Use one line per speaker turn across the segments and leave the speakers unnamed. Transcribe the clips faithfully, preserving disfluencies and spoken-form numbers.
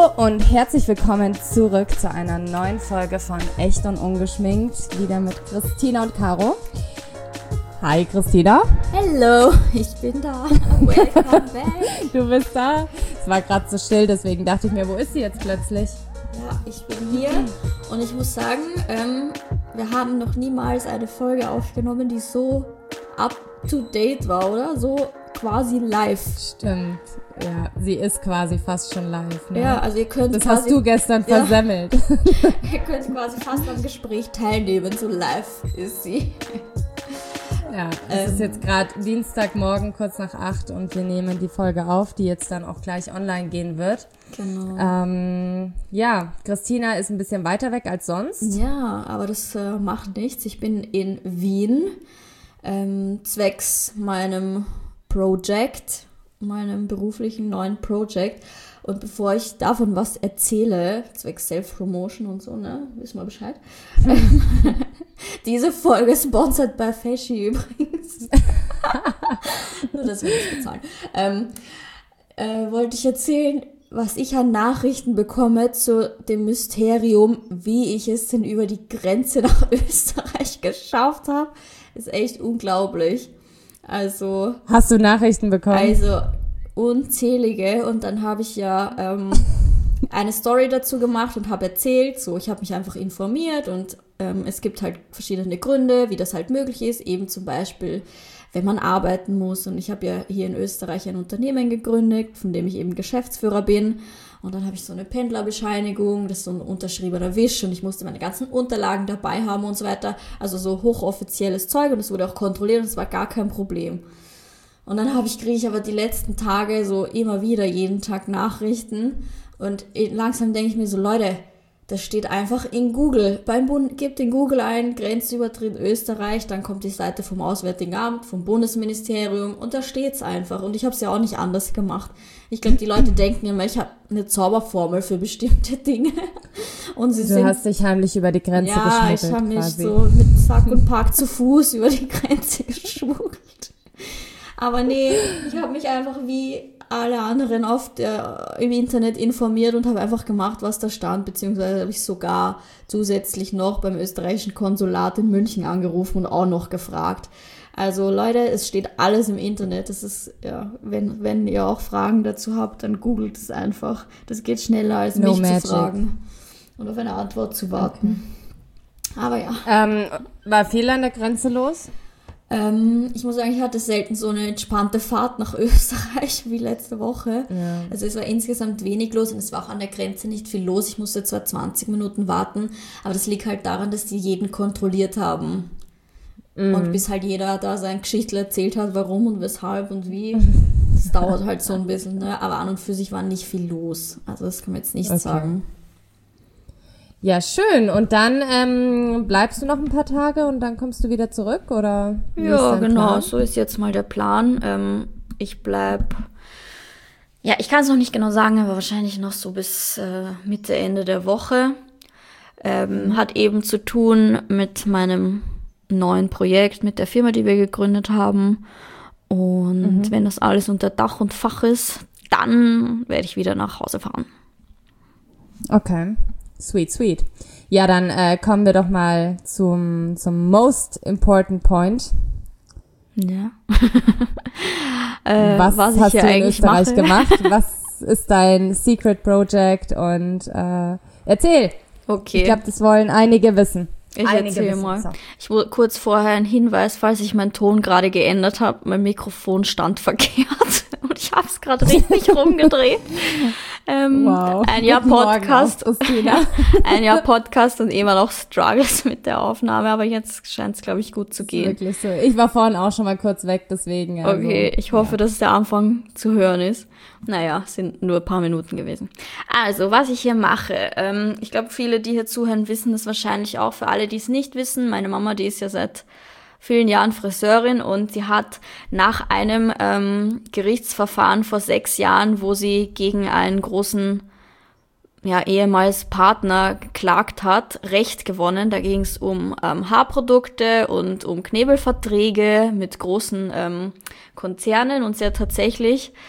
Hallo und herzlich willkommen zurück zu einer neuen Folge von Echt und Ungeschminkt, wieder mit Christina und Caro. Hi Christina.
Hallo, ich bin da. Welcome back.
Du bist da. Es war gerade so still, deswegen dachte ich mir, wo ist sie jetzt plötzlich?
Ja, ich bin hier und ich muss sagen, ähm, wir haben noch niemals eine Folge aufgenommen, die so up-to-date war, oder? So quasi live.
Stimmt, ja, sie ist quasi fast schon live. Ne?
Ja, also ihr könnt
Das
quasi,
hast du gestern
ja,
versemmelt.
Ihr könnt quasi fast am Gespräch teilnehmen, so live ist sie.
Ja, es ähm, ist jetzt gerade Dienstagmorgen, kurz nach acht und wir nehmen die Folge auf, die jetzt dann auch gleich online gehen wird.
Genau.
Ähm, ja, Christina ist ein bisschen weiter weg als sonst.
Ja, aber das äh, macht nichts. Ich bin in Wien, ähm, zwecks meinem Project, meinem beruflichen neuen Project. Und bevor ich davon was erzähle, zwecks Self-Promotion und so, ne, wissen wir Bescheid. Diese Folge sponsored by Feschi übrigens. Nur, dass wir nicht bezahlen. Ähm, äh, wollte ich erzählen, was ich an Nachrichten bekomme zu dem Mysterium, wie ich es denn über die Grenze nach Österreich geschafft habe. Ist echt unglaublich. Also.
Hast du Nachrichten bekommen?
Also, unzählige. Und dann habe ich ja ähm, eine Story dazu gemacht und habe erzählt, so, ich habe mich einfach informiert und ähm, es gibt halt verschiedene Gründe, wie das halt möglich ist, eben zum Beispiel, wenn man arbeiten muss. Und ich habe ja hier in Österreich ein Unternehmen gegründet, von dem ich eben Geschäftsführer bin. Und dann habe ich so eine Pendlerbescheinigung, das ist so ein unterschriebener Wisch und ich musste meine ganzen Unterlagen dabei haben und so weiter. Also so hochoffizielles Zeug und es wurde auch kontrolliert und es war gar kein Problem. Und dann habe ich, kriege ich aber die letzten Tage so immer wieder jeden Tag Nachrichten und langsam denke ich mir so, Leute, das steht einfach in Google. Beim Bund, gebt in Google ein, Grenzübertritt Österreich, dann kommt die Seite vom Auswärtigen Amt, vom Bundesministerium und da steht's einfach. Und ich habe es ja auch nicht anders gemacht. Ich glaube, die Leute denken immer, ich habe eine Zauberformel für bestimmte Dinge. Und sie
du
sind,
hast dich heimlich über die Grenze
ja,
geschmuggelt.
Ja, ich habe mich
quasi.
so mit Sack und Pack zu Fuß über die Grenze geschmuggelt. Aber nee, ich habe mich einfach wie alle anderen auf der, im Internet informiert und habe einfach gemacht, was da stand, beziehungsweise habe ich sogar zusätzlich noch beim österreichischen Konsulat in München angerufen und auch noch gefragt. Also Leute, es steht alles im Internet. Das ist, ja, wenn, wenn ihr auch Fragen dazu habt, dann googelt es einfach. Das geht schneller, als
No
mich
magic.
zu fragen und auf eine Antwort zu warten. Okay. Aber ja.
Ähm, war viel an der Grenze los?
Ähm, ich muss sagen, ich hatte selten so eine entspannte Fahrt nach Österreich wie letzte Woche. Ja. Also es war insgesamt wenig los und es war auch an der Grenze nicht viel los. Ich musste zwar zwanzig Minuten warten, aber das liegt halt daran, dass die jeden kontrolliert haben. Mm. Und bis halt jeder da sein Geschichtel erzählt hat, warum und weshalb und wie. Das dauert halt so ein bisschen, ne? Aber an und für sich war nicht viel los. Also das kann man jetzt nicht okay. sagen.
Ja, schön. Und dann ähm, bleibst du noch ein paar Tage und dann kommst du wieder zurück, oder?
Ja, genau. Plan? So ist jetzt mal der Plan. Ähm, ich bleib, ja, ich kann es noch nicht genau sagen, aber wahrscheinlich noch so bis äh, Mitte, Ende der Woche. Ähm, mhm. Hat eben zu tun mit meinem neuen Projekt, mit der Firma, die wir gegründet haben. Und mhm. wenn das alles unter Dach und Fach ist, dann werde ich wieder nach Hause fahren.
Okay. Sweet, sweet. Ja, dann äh, kommen wir doch mal zum, zum most important point.
Ja. äh,
was,
was
hast
ich
du in
eigentlich
Österreich
mache.
gemacht? Was ist dein Secret Project? Und äh, erzähl.
Okay.
Ich glaube, das wollen einige wissen.
Ich
einige
erzähl
wissen.
mal. Ich wollte kurz vorher einen Hinweis, falls ich meinen Ton gerade geändert habe. Mein Mikrofon stand verkehrt und ich habe es gerade richtig rumgedreht. Ähm,
wow.
Ein Jahr Podcast.
Morgen,
ein Jahr Podcast und immer noch Struggles mit der Aufnahme, aber jetzt scheint es, glaube ich, gut zu gehen.
Wirklich so. Ich war vorhin auch schon mal kurz weg, deswegen. Also,
okay, ich hoffe,
ja.
dass der Anfang zu hören ist. Naja, sind nur ein paar Minuten gewesen. Also, was ich hier mache. Ähm, ich glaube, viele, die hier zuhören, wissen das wahrscheinlich auch. Für alle, die es nicht wissen, meine Mama, die ist ja seit vielen Jahren Friseurin und sie hat nach einem ähm, Gerichtsverfahren vor sechs Jahren, wo sie gegen einen großen, ja, ehemals Partner geklagt hat, Recht gewonnen. Da ging es um ähm, Haarprodukte und um Knebelverträge mit großen ähm, Konzernen und sie hat tatsächlich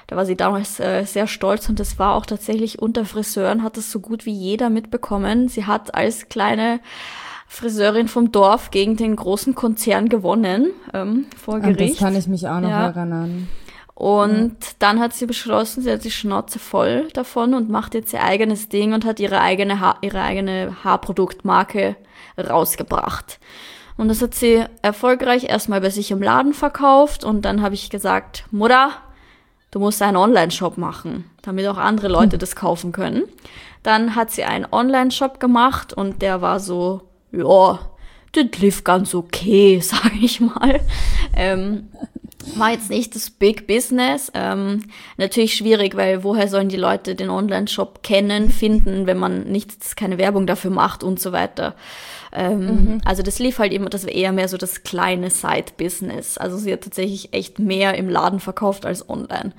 Da war sie damals äh, sehr stolz und das war auch tatsächlich unter Friseuren, hat das so gut wie jeder mitbekommen. Sie hat als kleine Friseurin vom Dorf gegen den großen Konzern gewonnen ähm, vor Gericht.
Und das kann ich mich auch noch ja. erinnern.
Und ja. dann hat sie beschlossen, sie hat die Schnauze voll davon und macht jetzt ihr eigenes Ding und hat ihre eigene, ha- ihre eigene Haarproduktmarke rausgebracht. Und das hat sie erfolgreich erstmal bei sich im Laden verkauft und dann habe ich gesagt, Mutter, du musst einen Online-Shop machen, damit auch andere Leute hm. das kaufen können. Dann hat sie einen Online-Shop gemacht und der war so, ja, das lief ganz okay, sage ich mal. Ähm, war jetzt nicht das Big Business. Ähm, natürlich schwierig, weil woher sollen die Leute den Online-Shop kennen, finden, wenn man nicht keine Werbung dafür macht und so weiter. Ähm, mhm. Also das lief halt immer, das war eher mehr so das kleine Side-Business. Also sie hat tatsächlich echt mehr im Laden verkauft als online.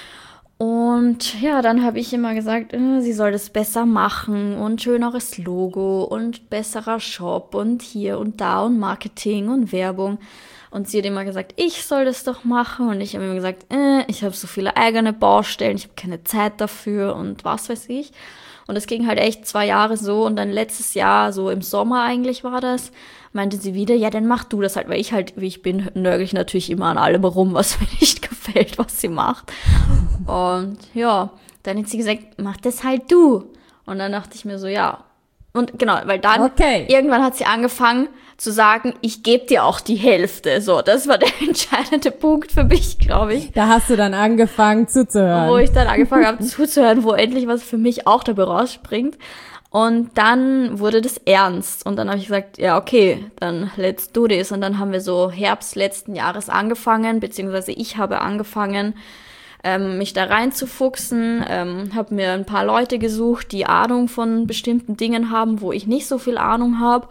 Und ja, dann habe ich immer gesagt, äh, sie soll das besser machen und schöneres Logo und besserer Shop und hier und da und Marketing und Werbung. Und sie hat immer gesagt, ich soll das doch machen. Und ich habe immer gesagt, äh, ich habe so viele eigene Baustellen, ich habe keine Zeit dafür und was weiß ich. Und es ging halt echt zwei Jahre so. Und dann letztes Jahr, so im Sommer eigentlich war das, meinte sie wieder, ja, dann mach du das halt. Weil ich halt, wie ich bin, nörgel ich natürlich immer an allem rum, was mir nicht gefällt, was sie macht. Und ja, dann hat sie gesagt, mach das halt du. Und dann dachte ich mir so, ja. Und genau, weil dann okay. irgendwann hat sie angefangen zu sagen, ich gebe dir auch die Hälfte. So, das war der entscheidende Punkt für mich, glaube ich.
Da hast du dann angefangen zuzuhören.
Wo ich dann angefangen habe zuzuhören, wo endlich was für mich auch dabei rausspringt. Und dann wurde das ernst. Und dann habe ich gesagt, ja, okay, dann let's do this. Und dann haben wir so Herbst letzten Jahres angefangen, beziehungsweise ich habe angefangen, ähm, mich da reinzufuchsen, ähm, habe mir ein paar Leute gesucht, die Ahnung von bestimmten Dingen haben, wo ich nicht so viel Ahnung habe.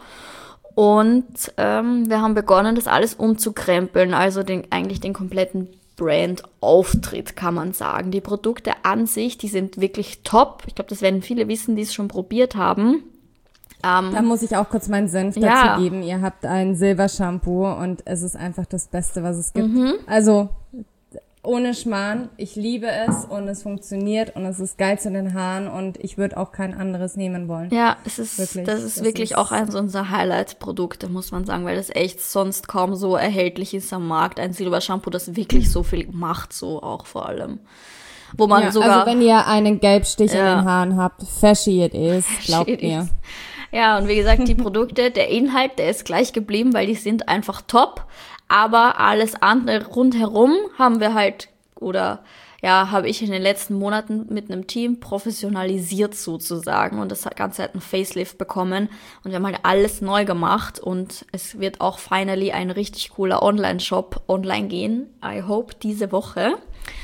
Und ähm, wir haben begonnen, das alles umzukrempeln, also den, eigentlich den kompletten Brand-Auftritt, kann man sagen. Die Produkte an sich, die sind wirklich top. Ich glaube, das werden viele wissen, die es schon probiert haben. Ähm,
da muss ich auch kurz meinen Senf dazu
ja.
geben. Ihr habt ein Silbershampoo und es ist einfach das Beste, was es gibt.
Mhm.
Also ohne Schmarrn, ich liebe es und es funktioniert und es ist geil zu den Haaren und ich würde auch kein anderes nehmen wollen.
Ja, es ist, wirklich, das ist das wirklich ist auch eins unserer Highlight-Produkte, muss man sagen, weil das echt sonst kaum so erhältlich ist am Markt. Ein Silbershampoo, das wirklich so viel macht, so auch vor allem. Wo man
ja,
sogar.
Also wenn ihr einen Gelbstich ja. in den Haaren habt, fashy it is, glaubt
it
mir.
Is. Ja, und wie gesagt, die Produkte, der Inhalt, der ist gleich geblieben, weil die sind einfach top. Aber alles andere rundherum haben wir halt, oder ja, habe ich in den letzten Monaten mit einem Team professionalisiert sozusagen. Und das Ganze hat einen Facelift bekommen. Und wir haben halt alles neu gemacht. Und es wird auch finally ein richtig cooler Online-Shop online gehen. I hope diese Woche.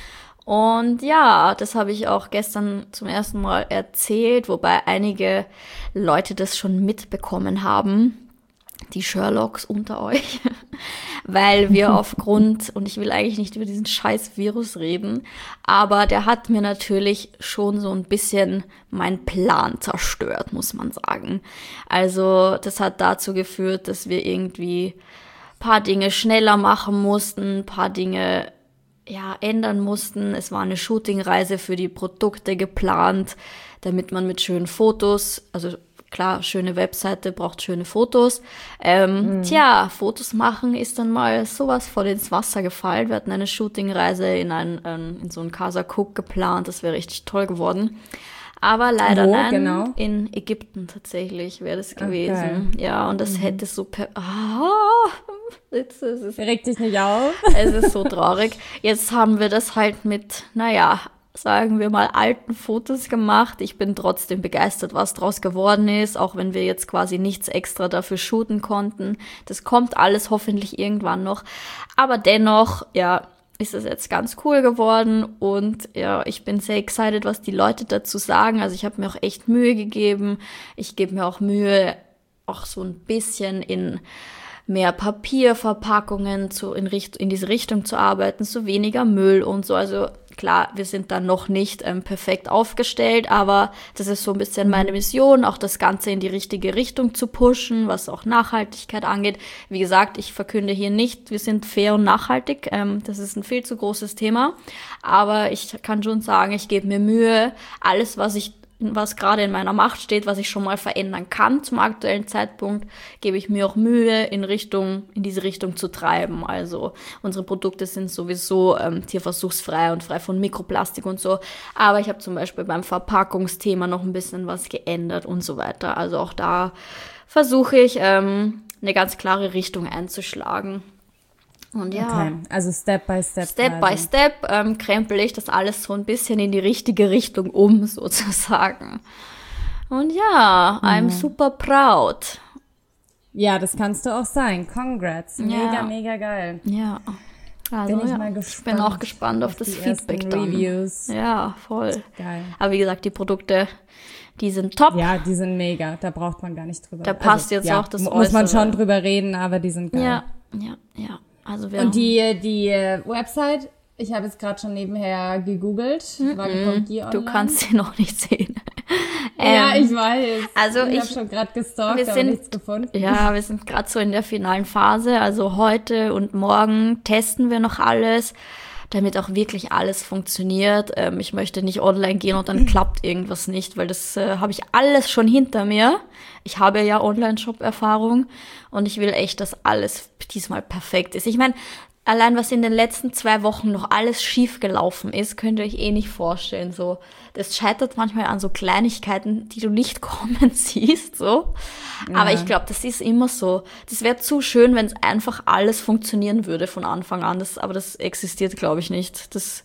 Und ja, das habe ich auch gestern zum ersten Mal erzählt, wobei einige Leute das schon mitbekommen haben. Die Sherlocks unter euch, weil wir aufgrund, und ich will eigentlich nicht über diesen scheiß Virus reden, aber der hat mir natürlich schon so ein bisschen meinen Plan zerstört, muss man sagen. Also das hat dazu geführt, dass wir irgendwie ein paar Dinge schneller machen mussten, ein paar Dinge ja ändern mussten. Es war eine Shootingreise für die Produkte geplant, damit man mit schönen Fotos, also klar, schöne Webseite braucht schöne Fotos. Ähm, mhm. Tja, Fotos machen ist dann mal sowas voll ins Wasser gefallen. Wir hatten eine Shootingreise in, ein, ähm, in so einen Casa Cook geplant. Das wäre richtig toll geworden. Aber leider
Wo,
nein,
genau?
In Ägypten tatsächlich wäre das gewesen. Okay. Ja, und das mhm. hätte so per... Ah, jetzt, es ist,
Reg dich nicht auf.
Es ist so traurig. Jetzt haben wir das halt mit, naja, sagen wir mal, alten Fotos gemacht. Ich bin trotzdem begeistert, was draus geworden ist, auch wenn wir jetzt quasi nichts extra dafür shooten konnten. Das kommt alles hoffentlich irgendwann noch. Aber dennoch, ja, ist es jetzt ganz cool geworden und ja, ich bin sehr excited, was die Leute dazu sagen. Also ich habe mir auch echt Mühe gegeben. Ich gebe mir auch Mühe, auch so ein bisschen in mehr Papierverpackungen zu, in, Richt- in diese Richtung zu arbeiten, so weniger Müll und so. Also klar, wir sind da noch nicht ähm, perfekt aufgestellt, aber das ist so ein bisschen meine Mission, auch das Ganze in die richtige Richtung zu pushen, was auch Nachhaltigkeit angeht. Wie gesagt, ich verkünde hier nicht, wir sind fair und nachhaltig. Ähm, das ist ein viel zu großes Thema. Aber ich kann schon sagen, ich gebe mir Mühe, alles, was ich was gerade in meiner Macht steht, was ich schon mal verändern kann zum aktuellen Zeitpunkt, gebe ich mir auch Mühe, in Richtung, in diese Richtung zu treiben. Also unsere Produkte sind sowieso ähm, tierversuchsfrei und frei von Mikroplastik und so. Aber ich habe zum Beispiel beim Verpackungsthema noch ein bisschen was geändert und so weiter. Also auch da versuche ich, ähm, eine ganz klare Richtung einzuschlagen. Und ja,
okay. Also Step by Step.
Step quasi. by Step ähm, krempel ich das alles so ein bisschen in die richtige Richtung um, sozusagen. Und ja, mhm. I'm super proud.
Ja, das kannst du auch sein. Congrats. Mega, ja. mega geil.
Ja. Also, bin ich ja. mal gespannt. Ich bin auch gespannt auf, auf das Feedback dann. Reviews. Ja, voll.
Geil.
Aber wie gesagt, die Produkte, die sind top.
Ja, die sind mega. Da braucht man gar nicht drüber.
Da passt also, jetzt
ja,
auch das
Muss
Äußere.
man schon drüber reden, aber die sind geil.
Ja, ja, ja. Also wir
und die, die Website, ich habe jetzt gerade schon nebenher gegoogelt.
Mm-mm.
Wann kommt die online?
Du kannst sie noch nicht sehen.
ja, ähm, ich weiß.
Also
ich
ich
habe schon gerade gestalkt,
wir
aber
sind,
nichts gefunden.
Ja, wir sind gerade so in der finalen Phase. Also heute und morgen testen wir noch alles, damit auch wirklich alles funktioniert. Ähm, ich möchte nicht online gehen und dann klappt irgendwas nicht, weil das äh, habe ich alles schon hinter mir. Ich habe ja Online-Shop-Erfahrung und ich will echt, dass alles diesmal perfekt ist. Ich meine, allein was in den letzten zwei Wochen noch alles schief gelaufen ist, könnt ihr euch eh nicht vorstellen. So, das scheitert manchmal an so Kleinigkeiten, die du nicht kommen siehst. So, ja. Aber ich glaube, das ist immer so. Das wäre zu schön, wenn es einfach alles funktionieren würde von Anfang an. Das, aber das existiert, glaube ich, nicht. Das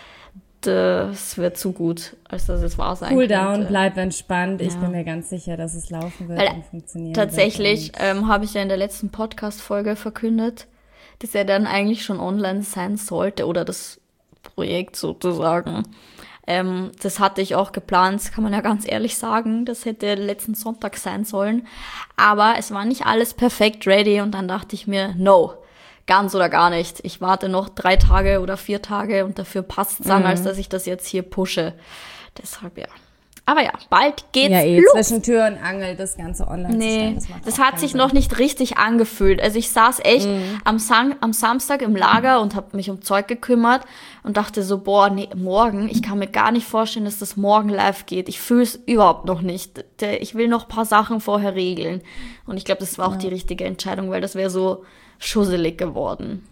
Das wäre zu gut, als dass es wahr sein
cool
könnte.
Cool down, bleib entspannt.
Ja.
Ich bin mir ganz sicher, dass es laufen wird
Weil
und funktionieren
tatsächlich,
wird. Tatsächlich
ähm, habe ich ja in der letzten Podcast-Folge verkündet, dass er dann eigentlich schon online sein sollte oder das Projekt sozusagen. Ähm, das hatte ich auch geplant, das kann man ja ganz ehrlich sagen. Das hätte letzten Sonntag sein sollen. Aber es war nicht alles perfekt ready und dann dachte ich mir, no. Ganz oder gar nicht. Ich warte noch drei Tage oder vier Tage und dafür passt es dann, mhm. als dass ich das jetzt hier pushe. Deshalb ja. Aber ja, bald geht's
ja, eh,
los.
Zwischen Tür und Angel das Ganze online
nee,
zu stellen. Das,
das hat sich Sinn. noch nicht richtig angefühlt. Also ich saß echt mhm. am, Sam- am Samstag im Lager und habe mich um Zeug gekümmert und dachte so, boah, nee, morgen, ich kann mir gar nicht vorstellen, dass das morgen live geht. Ich fühle es überhaupt noch nicht. Ich will noch ein paar Sachen vorher regeln. Und ich glaube, das war auch ja. die richtige Entscheidung, weil das wäre so schusselig geworden.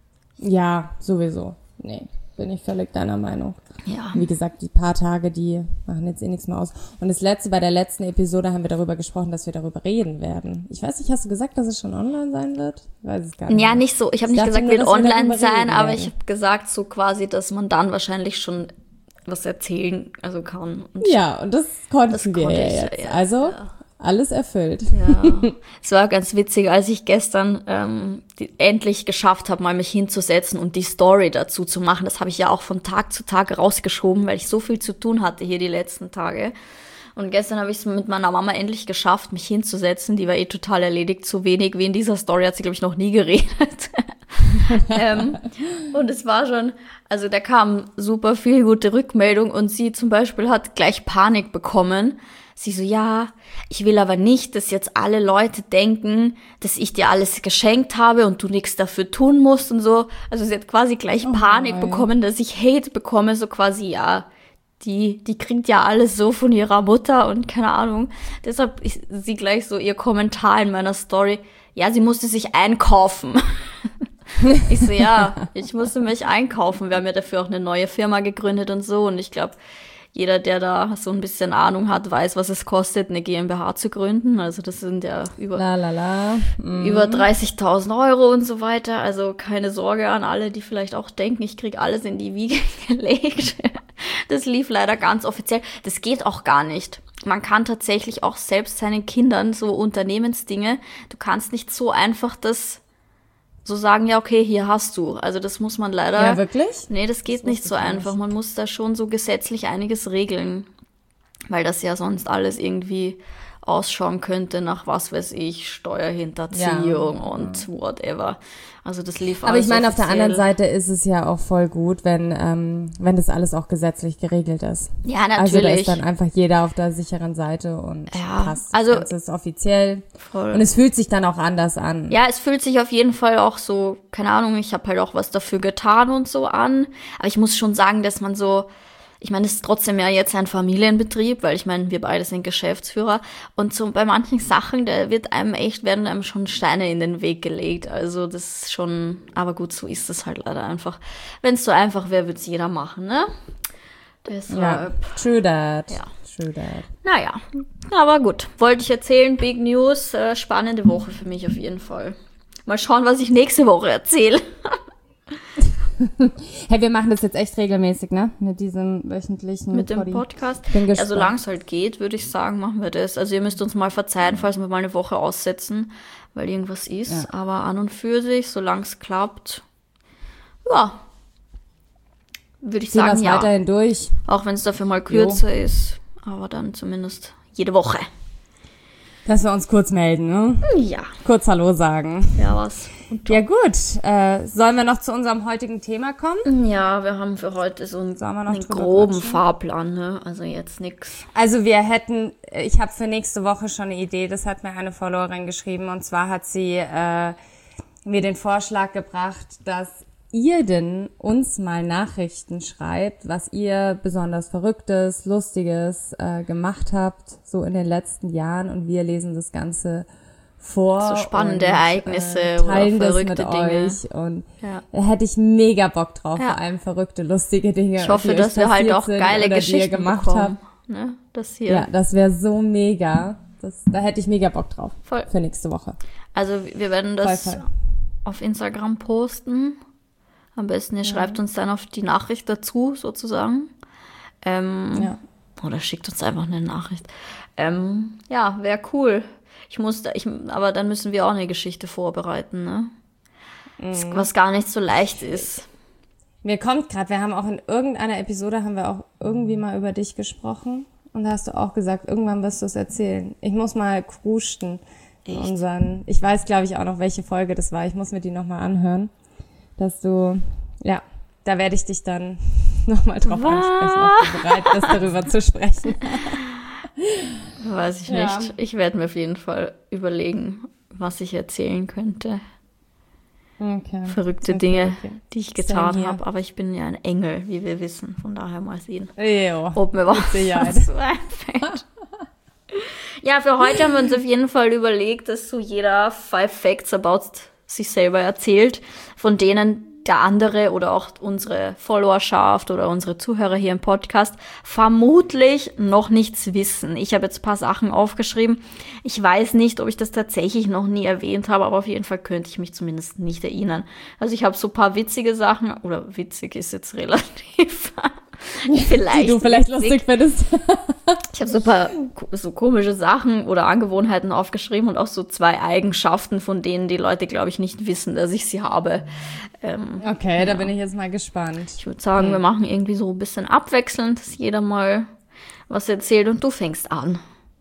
Ja, sowieso. Nee, bin ich völlig deiner Meinung.
Ja.
Wie gesagt, die paar Tage, die machen jetzt eh nichts mehr aus. Und das letzte, bei der letzten Episode haben wir darüber gesprochen, dass wir darüber reden werden. Ich weiß nicht, hast du gesagt, dass es schon online sein wird? Ich weiß es gar nicht.
Ja, nicht so. Ich habe nicht gesagt, nur, wird online sein, aber werden. Ich habe gesagt so quasi, dass man dann wahrscheinlich schon was erzählen also kann. Und
ja, und das konnten
das
wir
konnte
ja
ich,
jetzt.
Ja,
also
ja.
alles erfüllt.
Ja, es war ganz witzig, als ich gestern ähm, die, endlich geschafft habe, mal mich hinzusetzen und die Story dazu zu machen. Das habe ich ja auch von Tag zu Tag rausgeschoben, weil ich so viel zu tun hatte hier die letzten Tage. Und gestern habe ich es mit meiner Mama endlich geschafft, mich hinzusetzen. Die war eh total erledigt. So wenig wie in dieser Story hat sie, glaube ich, noch nie geredet. ähm, und es war schon, also da kam super viel gute Rückmeldung und sie zum Beispiel hat gleich Panik bekommen. Sie so, ja, ich will aber nicht, dass jetzt alle Leute denken, dass ich dir alles geschenkt habe und du nichts dafür tun musst und so. Also sie hat quasi gleich oh Panik nein. bekommen, dass ich Hate bekomme, so quasi, ja, die, die kriegt ja alles so von ihrer Mutter und keine Ahnung. Deshalb ist sie gleich so ihr Kommentar in meiner Story, ja, sie musste sich einkaufen. Ich so, ja, ich musste mich einkaufen. Wir haben ja dafür auch eine neue Firma gegründet und so und ich glaube, jeder, der da so ein bisschen Ahnung hat, weiß, was es kostet, eine GmbH zu gründen. Also das sind ja über,
la, la, la. Mhm.
über dreißigtausend Euro und so weiter. Also keine Sorge an alle, die vielleicht auch denken, ich krieg alles in die Wiege gelegt. Das lief leider ganz offiziell. Das geht auch gar nicht. Man kann tatsächlich auch selbst seinen Kindern so Unternehmensdinge, du kannst nicht so einfach das so sagen, ja, okay, hier hast du. Also das muss man leider...
Ja, wirklich?
Nee, das geht
das
nicht so einfach. Man muss da schon so gesetzlich einiges regeln, weil das ja sonst alles irgendwie ausschauen könnte nach, was weiß ich, Steuerhinterziehung
Ja.
und whatever. Also das lief
Aber
alles
ich meine, auf der
offiziell.
anderen Seite ist es ja auch voll gut, wenn ähm, wenn das alles auch gesetzlich geregelt ist.
Ja,
Also da
natürlich.
ist dann einfach jeder auf der sicheren Seite und
Ja,
passt.
also-
Das ist offiziell.
Voll.
Und es fühlt sich dann auch anders an.
Ja, es fühlt sich auf jeden Fall auch so, keine Ahnung, ich habe halt auch was dafür getan und so an. Aber ich muss schon sagen, dass man so, ich meine, es ist trotzdem ja jetzt ein Familienbetrieb, weil ich meine, wir beide sind Geschäftsführer. Und so bei manchen Sachen, da wird einem echt, werden einem schon Steine in den Weg gelegt. Also das ist schon, aber gut, so ist es halt leider einfach. Wenn es so einfach wäre, würde es jeder machen, ne? Deshalb,
Ja, true that.
Ja.
True that.
naja, aber gut. Wollte ich erzählen, Big News, äh, spannende Woche für mich auf jeden Fall. Mal schauen, was ich nächste Woche erzähle.
Hey, wir machen das jetzt echt regelmäßig, ne? Mit diesem wöchentlichen
Mit dem
Poddy.
Podcast.
Bin
Ja,
gespannt.
solange es halt geht, würde ich sagen, machen wir das. Also ihr müsst uns mal verzeihen, falls wir mal eine Woche aussetzen, weil irgendwas ist.
Ja.
Aber an und für sich, solange es klappt, ja, würde ich
Ziehen wir
sagen,
es
ja.
weiterhin durch.
Auch wenn es dafür mal kürzer ist. Aber dann zumindest jede Woche.
Dass wir uns kurz melden, ne?
Ja,
Kurz Hallo sagen.
ja was.
Ja gut, äh, sollen wir noch zu unserem heutigen Thema kommen?
Ja, wir haben für heute so einen,
Sollen wir noch
einen
drüber
groben
quatschen?
Fahrplan, ne? Also jetzt nix.
Also wir hätten, ich habe für nächste Woche schon eine Idee, das hat mir eine Followerin geschrieben und zwar hat sie äh, mir den Vorschlag gebracht, dass ihr denn uns mal Nachrichten schreibt, was ihr besonders Verrücktes, Lustiges äh, gemacht habt, so in den letzten Jahren und wir lesen das Ganze vor.
So spannende
und,
Ereignisse
äh,
oder
teilen das
verrückte
mit
Dinge.
euch und
Ja.
da hätte ich mega Bock drauf,
Ja.
vor allem verrückte, lustige Dinge.
Ich hoffe,
die euch
dass wir halt
passiert
auch
sind
geile
oder die ihr
Geschichten
gemacht
bekommen.
habt.
Ne? Das hier.
Ja, das wäre so mega. Das, da hätte ich mega Bock drauf.
Voll.
Für nächste Woche.
Also wir werden das
Voll, voll.
auf Instagram posten. Am besten ihr schreibt uns dann auf die Nachricht dazu, sozusagen. Ähm,
Ja.
Oder schickt uns einfach eine Nachricht. Ähm, ja, wäre cool. Ich muss da, ich, aber dann müssen wir auch eine Geschichte vorbereiten, ne? Das- Was gar nicht so leicht ist.
Mir kommt gerade, wir haben auch in irgendeiner Episode haben wir auch irgendwie mal über dich gesprochen und da hast du auch gesagt, irgendwann wirst du es erzählen. Ich muss mal krusten in
Echt?
unseren, ich weiß glaube ich auch noch, welche Folge das war. Ich muss mir die nochmal anhören, dass du, ja, da werde ich dich dann nochmal drauf
Was?
ansprechen, ob du bereit bist, darüber zu sprechen.
Weiß ich
Ja.
nicht. Ich werde mir auf jeden Fall überlegen, was ich erzählen könnte.
Okay.
Verrückte
Okay,
Dinge,
okay.
die ich
Same
getan
here.
habe. Aber ich bin ja ein Engel, wie wir wissen. Von daher mal sehen,
Jo.
ob mir was
Sicherheit.
dazu einfällt. Ja, für heute haben wir uns auf jeden Fall überlegt, dass so jeder Five Facts about sich selber erzählt, von denen der andere oder auch unsere Followerschaft oder unsere Zuhörer hier im Podcast vermutlich noch nichts wissen. Ich habe jetzt ein paar Sachen aufgeschrieben. Ich weiß nicht, ob ich das tatsächlich noch nie erwähnt habe, aber auf jeden Fall könnte ich mich zumindest nicht erinnern. Also ich habe so ein paar witzige Sachen, oder witzig ist jetzt relativ, vielleicht
Die du vielleicht
witzig.
lustig findest.
Ich habe so ein paar ko- so komische Sachen oder Angewohnheiten aufgeschrieben und auch so zwei Eigenschaften, von denen die Leute, glaube ich, nicht wissen, dass ich sie habe. Ähm,
Okay, da bin ich jetzt mal gespannt.
ich würde sagen, wir machen irgendwie so ein bisschen abwechselnd, dass jeder mal was erzählt und du fängst an.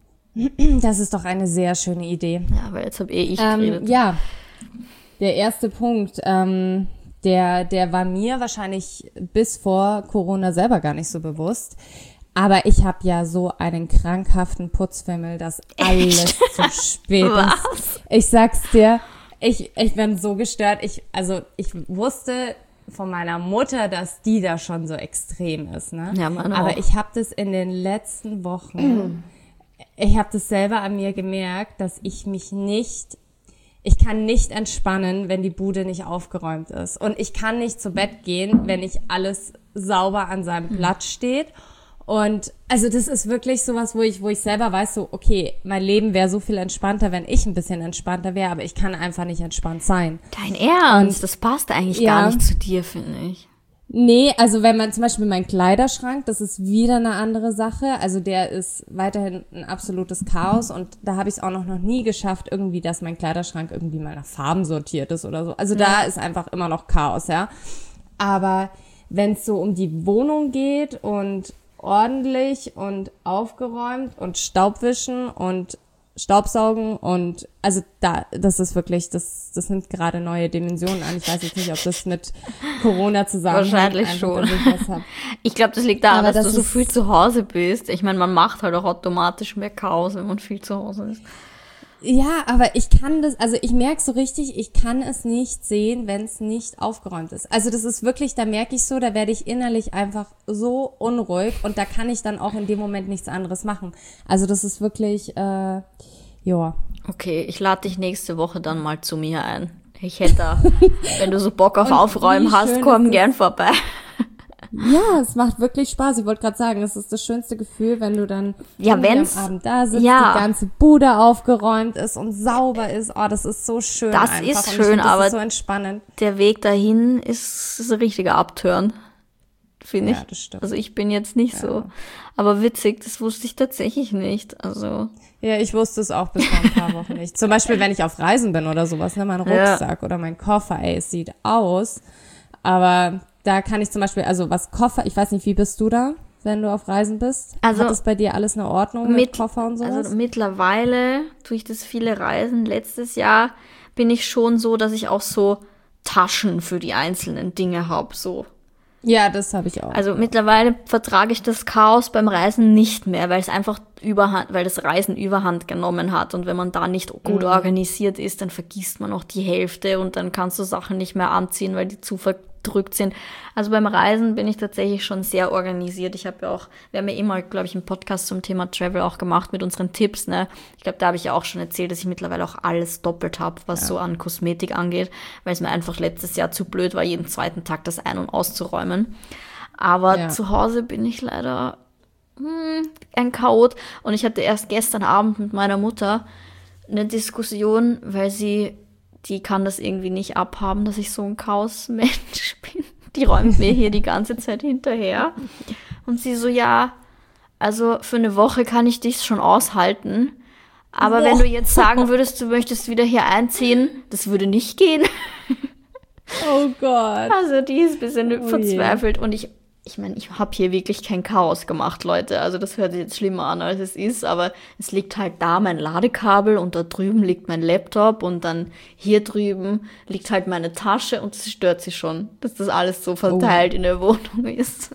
Das ist doch eine sehr schöne Idee.
Ja, weil jetzt habe eh ich
Ähm,
geredet.
ja, der erste Punkt, ähm, der, der war mir wahrscheinlich bis vor Corona selber gar nicht so bewusst. Aber ich habe ja so einen krankhaften Putzfimmel, dass alles zu spät ist.
Was?
Ich sag's dir, ich, ich bin so gestört. Ich, also ich wusste von meiner Mutter, dass die da schon so extrem ist, ne?
Ja, meine
Aber
auch.
ich habe das in den letzten Wochen, ich habe das selber an mir gemerkt, dass ich mich nicht, ich kann nicht entspannen, wenn die Bude nicht aufgeräumt ist. Und ich kann nicht zu Bett gehen, wenn nicht alles sauber an seinem Platz steht. Und also das ist wirklich sowas, wo ich, wo ich selber weiß, so okay, mein Leben wäre so viel entspannter, wenn ich ein bisschen entspannter wäre, aber ich kann einfach nicht entspannt sein.
Dein Ernst, das passt eigentlich
Ja.
gar nicht zu dir, finde ich.
Nee, also wenn man zum Beispiel mein Kleiderschrank, das ist wieder eine andere Sache. Also der ist weiterhin ein absolutes Chaos und da habe ich es auch noch, noch nie geschafft, irgendwie, dass mein Kleiderschrank irgendwie mal nach Farben sortiert ist oder so. Also da ist einfach immer noch Chaos, ja. Aber wenn es so um die Wohnung geht und ordentlich und aufgeräumt und Staubwischen und Staubsaugen und also da, das ist wirklich, das, das nimmt gerade neue Dimensionen an. Ich weiß jetzt nicht, ob das mit Corona zusammenhängt.
Wahrscheinlich schon. Ich, ich glaube, das liegt daran,
Aber
dass
das
du so viel zu Hause bist. Ich meine, man macht halt auch automatisch mehr Chaos, wenn man viel zu Hause ist.
Ja, aber ich kann das, also ich merke so richtig, ich kann es nicht sehen, wenn es nicht aufgeräumt ist. Also das ist wirklich, da merke ich so, da werde ich innerlich einfach so unruhig und da kann ich dann auch in dem Moment nichts anderes machen. Also das ist wirklich, äh, ja.
Okay, ich lade dich nächste Woche dann mal zu mir ein. Ich hätte da, wenn du so Bock auf Aufräumen hast, komm gern vorbei.
Ja, es macht wirklich Spaß. Ich wollte gerade sagen, es ist das schönste Gefühl, wenn du dann
ja, wenn's,
am Abend da sitzt,
ja.
die ganze Bude aufgeräumt ist und sauber ist. Oh, das ist so schön.
Das
einfach.
ist
und
schön,
find, das
aber
ist so entspannend.
Der Weg dahin ist, ist ein richtiger Abturn, finde ich.
Ja, das stimmt.
Also ich bin jetzt nicht ja. so. Aber witzig, das wusste ich tatsächlich nicht. Also
ja, ich wusste es auch bis vor ein paar Wochen nicht. Zum Beispiel, wenn ich auf Reisen bin oder sowas, ne, mein Rucksack ja. oder mein Koffer, ey, es sieht aus, aber da kann ich zum Beispiel, also was Koffer, ich weiß nicht, wie bist du da, wenn du auf Reisen bist? Also, hat das bei dir alles eine Ordnung mit, mit Koffer und sowas?
Also mittlerweile, durch das viele Reisen, letztes Jahr bin ich schon so, dass ich auch so Taschen für die einzelnen Dinge habe, so.
Ja, das habe ich auch.
Also mittlerweile vertrage ich das Chaos beim Reisen nicht mehr, weil es einfach Überhand, weil das Reisen Überhand genommen hat und wenn man da nicht gut mhm. organisiert ist, dann vergisst man auch die Hälfte und dann kannst du Sachen nicht mehr anziehen, weil die zu verdrückt sind. Also beim Reisen bin ich tatsächlich schon sehr organisiert. Ich habe ja auch, wir haben ja immer, glaube ich, einen Podcast zum Thema Travel auch gemacht mit unseren Tipps, ne? Ich glaube, da habe ich ja auch schon erzählt, dass ich mittlerweile auch alles doppelt habe, was ja. so an Kosmetik angeht, weil es mir einfach letztes Jahr zu blöd war, jeden zweiten Tag das ein- und auszuräumen. Aber ja. zu Hause bin ich leider hm, ein Chaot. Und ich hatte erst gestern Abend mit meiner Mutter eine Diskussion, weil sie, die kann das irgendwie nicht abhaben, dass ich so ein Chaos-Mensch bin. Die räumt mir hier die ganze Zeit hinterher. Und sie so, ja, also für eine Woche kann ich dich schon aushalten. Aber Boah. wenn du jetzt sagen würdest, du möchtest wieder hier einziehen, das würde nicht gehen.
Oh Gott.
Also die ist ein bisschen oh verzweifelt. Je. Und ich, ich meine, ich habe hier wirklich kein Chaos gemacht, Leute. Also das hört sich jetzt schlimmer an, als es ist. Aber es liegt halt da mein Ladekabel und da drüben liegt mein Laptop und dann hier drüben liegt halt meine Tasche und es stört sie schon, dass das alles so verteilt oh. in der Wohnung ist.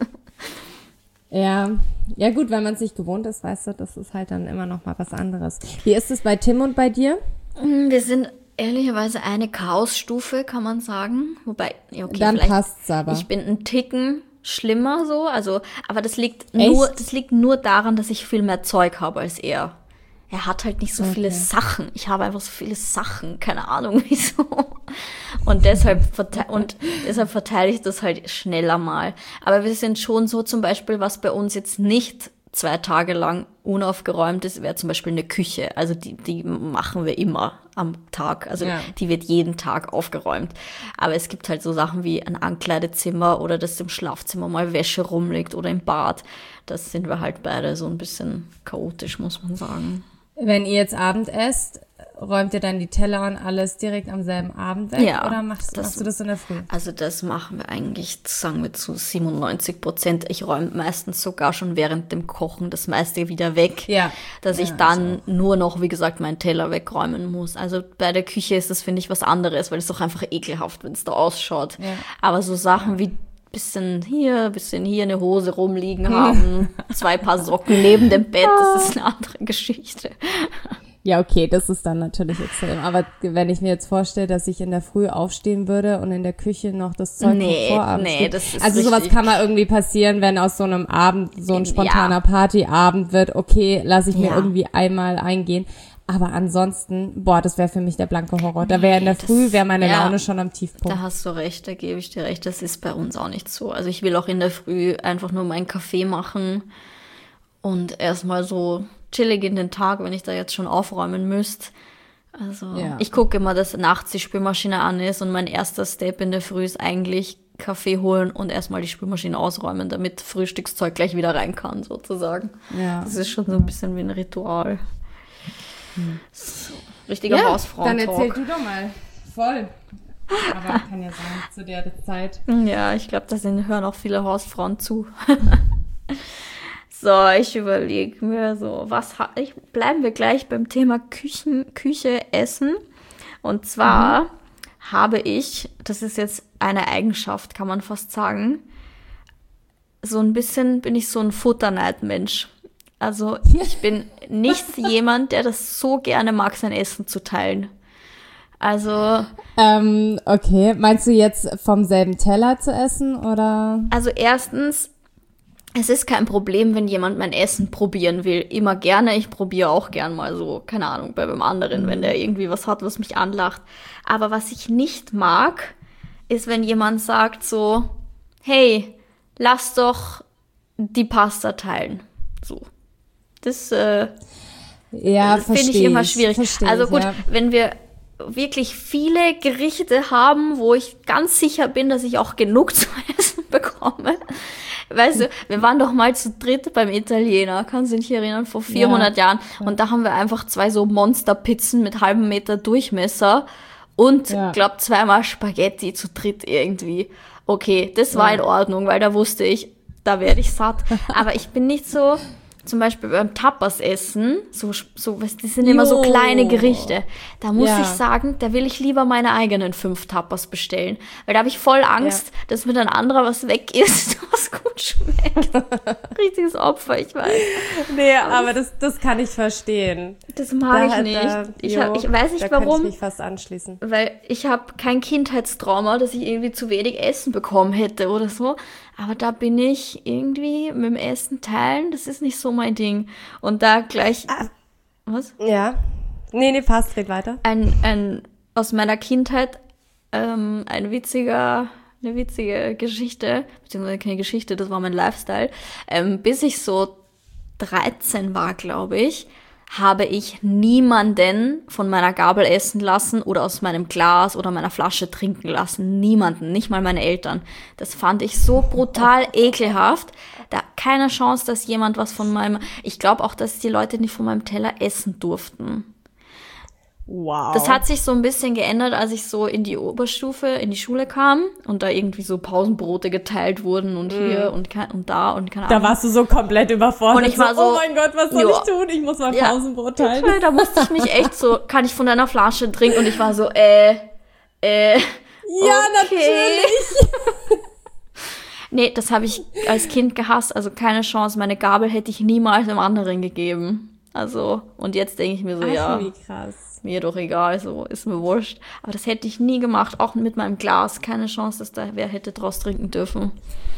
Ja, ja gut, wenn man es nicht gewohnt ist, weißt du, das ist halt dann immer noch mal was anderes. Wie ist es bei Tim und bei dir?
Wir sind ehrlicherweise eine Chaosstufe, kann man sagen. Wobei, okay,
dann passt's aber.
Ich bin ein Ticken schlimmer so, also, aber das liegt Echt? nur, das liegt nur daran, dass ich viel mehr Zeug habe als er. Er hat halt nicht so okay. viele Sachen. Ich habe einfach so viele Sachen, keine Ahnung wieso. Und deshalb, verte- und deshalb verteile ich das halt schneller mal. Aber wir sind schon so zum Beispiel, was bei uns jetzt nicht zwei Tage lang unaufgeräumt ist, wäre zum Beispiel eine Küche. Also die, die machen wir immer am Tag. Also ja. die wird jeden Tag aufgeräumt. Aber es gibt halt so Sachen wie ein Ankleidezimmer oder dass im Schlafzimmer mal Wäsche rumliegt oder im Bad. Das sind wir halt beide so ein bisschen chaotisch, muss man sagen.
Wenn ihr jetzt Abend esst, räumt ihr dann die Teller und alles direkt am selben Abend weg?
Ja,
oder machst, das, machst du das in der Früh?
Also das machen wir eigentlich, sagen wir, zu siebenundneunzig Prozent. Ich räume meistens sogar schon während dem Kochen das meiste wieder weg,
ja.
dass
ja,
ich dann so. nur noch, wie gesagt, meinen Teller wegräumen muss. Also bei der Küche ist das, finde ich, was anderes, weil es doch einfach ekelhaft, wenn es da ausschaut. Ja. Aber so Sachen wie bisschen hier, bisschen hier eine Hose rumliegen haben, zwei Paar Socken neben dem Bett, das ist eine andere Geschichte.
Ja, okay, das ist dann natürlich extrem. Aber wenn ich mir jetzt vorstelle, dass ich in der Früh aufstehen würde und in der Küche noch das Zeug
nee,
vom Vorabend
nee,
steht.
das ist
Also sowas kann mal irgendwie passieren, wenn aus so einem Abend so ein spontaner ja. Partyabend wird. Okay, lasse ich mir ja. irgendwie einmal eingehen. Aber ansonsten, boah, das wäre für mich der blanke Horror. Da wäre in der Früh, wäre meine ja, Laune schon am Tiefpunkt.
Da hast du recht, da gebe ich dir recht. Das ist bei uns auch nicht so. Also ich will auch in der Früh einfach nur meinen Kaffee machen und erstmal so chillig in den Tag, wenn ich da jetzt schon aufräumen müsste. Also ja. ich gucke immer, dass nachts die Spülmaschine an ist und mein erster Step in der Früh ist eigentlich Kaffee holen und erstmal die Spülmaschine ausräumen, damit Frühstückszeug gleich wieder rein kann, sozusagen. Ja. Das ist schon so ein bisschen wie ein Ritual. Hm. So, richtiger ja, Hausfrauen-Talk.
Dann erzähl du doch mal. Voll. Aber kann ja sein, zu der Zeit.
Ja, ich glaube, da sind, hören auch viele Hausfrauen zu. So, ich überlege mir so, was ha- ich, bleiben wir gleich beim Thema Küchen, Küche, Essen. Und zwar mhm. habe ich, das ist jetzt eine Eigenschaft, kann man fast sagen, so ein bisschen bin ich so ein Futterneid-Mensch. Also ich bin nicht jemand, der das so gerne mag, sein Essen zu teilen. Also
ähm, okay, meinst du jetzt vom selben Teller zu essen, oder?
Also erstens, es ist kein Problem, wenn jemand mein Essen probieren will. Immer gerne. Ich probiere auch gern mal so, keine Ahnung, bei einem anderen, mhm. wenn der irgendwie was hat, was mich anlacht. Aber was ich nicht mag, ist, wenn jemand sagt so, hey, lass doch die Pasta teilen. So. Das, äh,
ja,
das finde ich immer schwierig.
Versteh
also gut,
ich, ja.
wenn wir wirklich viele Gerichte haben, wo ich ganz sicher bin, dass ich auch genug zu essen bekomme. Weißt du, wir waren doch mal zu dritt beim Italiener, kannst du dich erinnern, vor vierhundert ja. Jahren. Und da haben wir einfach zwei so Monsterpizzen mit halbem Meter Durchmesser und, ja. glaub, zweimal Spaghetti zu dritt irgendwie. Okay, das war ja. in Ordnung, weil da wusste ich, da werde ich satt. Aber ich bin nicht so... Zum Beispiel beim Tapas-Essen, so, so, die sind immer jo. so kleine Gerichte. Da muss ja. ich sagen, da will ich lieber meine eigenen fünf Tapas bestellen. Weil da habe ich voll Angst, ja. dass mit ein anderer was weg ist, was gut schmeckt. Richtiges Opfer, ich weiß.
Nee, aber, aber das, das kann ich verstehen.
Das mag da, ich nicht. Da, ich, jo, hab, ich weiß nicht,
da
warum.
Da kann ich mich fast anschließen.
Weil ich habe kein Kindheitstrauma, dass ich irgendwie zu wenig Essen bekommen hätte oder so. Aber da bin ich irgendwie mit dem Essen teilen, das ist nicht so mein Ding. Und da gleich... Ah. Was?
Ja. Nee, nee, passt, red weiter.
Ein, ein aus meiner Kindheit ähm, ein witziger, eine witzige Geschichte, beziehungsweise keine Geschichte, das war mein Lifestyle. Ähm, bis ich so dreizehn war, glaube ich, habe ich niemanden von meiner Gabel essen lassen oder aus meinem Glas oder meiner Flasche trinken lassen. Niemanden, nicht mal meine Eltern. Das fand ich so brutal ekelhaft. Da keine Chance, dass jemand was von meinem... Ich glaube auch, dass die Leute nicht von meinem Teller essen durften.
Wow.
Das hat sich so ein bisschen geändert, als ich so in die Oberstufe, in die Schule kam und da irgendwie so Pausenbrote geteilt wurden und mm. hier und, und da und keine Ahnung.
Da warst du so komplett überfordert.
Und ich war so,
oh mein Gott, was soll
jo,
ich tun? Ich muss mein ja, Pausenbrot teilen.
Da musste ich mich echt so, kann ich von deiner Flasche trinken? Und ich war so, äh, äh,
ja,
okay.
natürlich.
Nee, das habe ich als Kind gehasst, also keine Chance. Meine Gabel hätte ich niemals einem anderen gegeben. Also, und jetzt denke ich mir so,
Ach,
ja.
wie krass.
Mir doch egal, so, ist mir wurscht. Aber das hätte ich nie gemacht, auch mit meinem Glas. Keine Chance, dass da wer hätte draus trinken dürfen.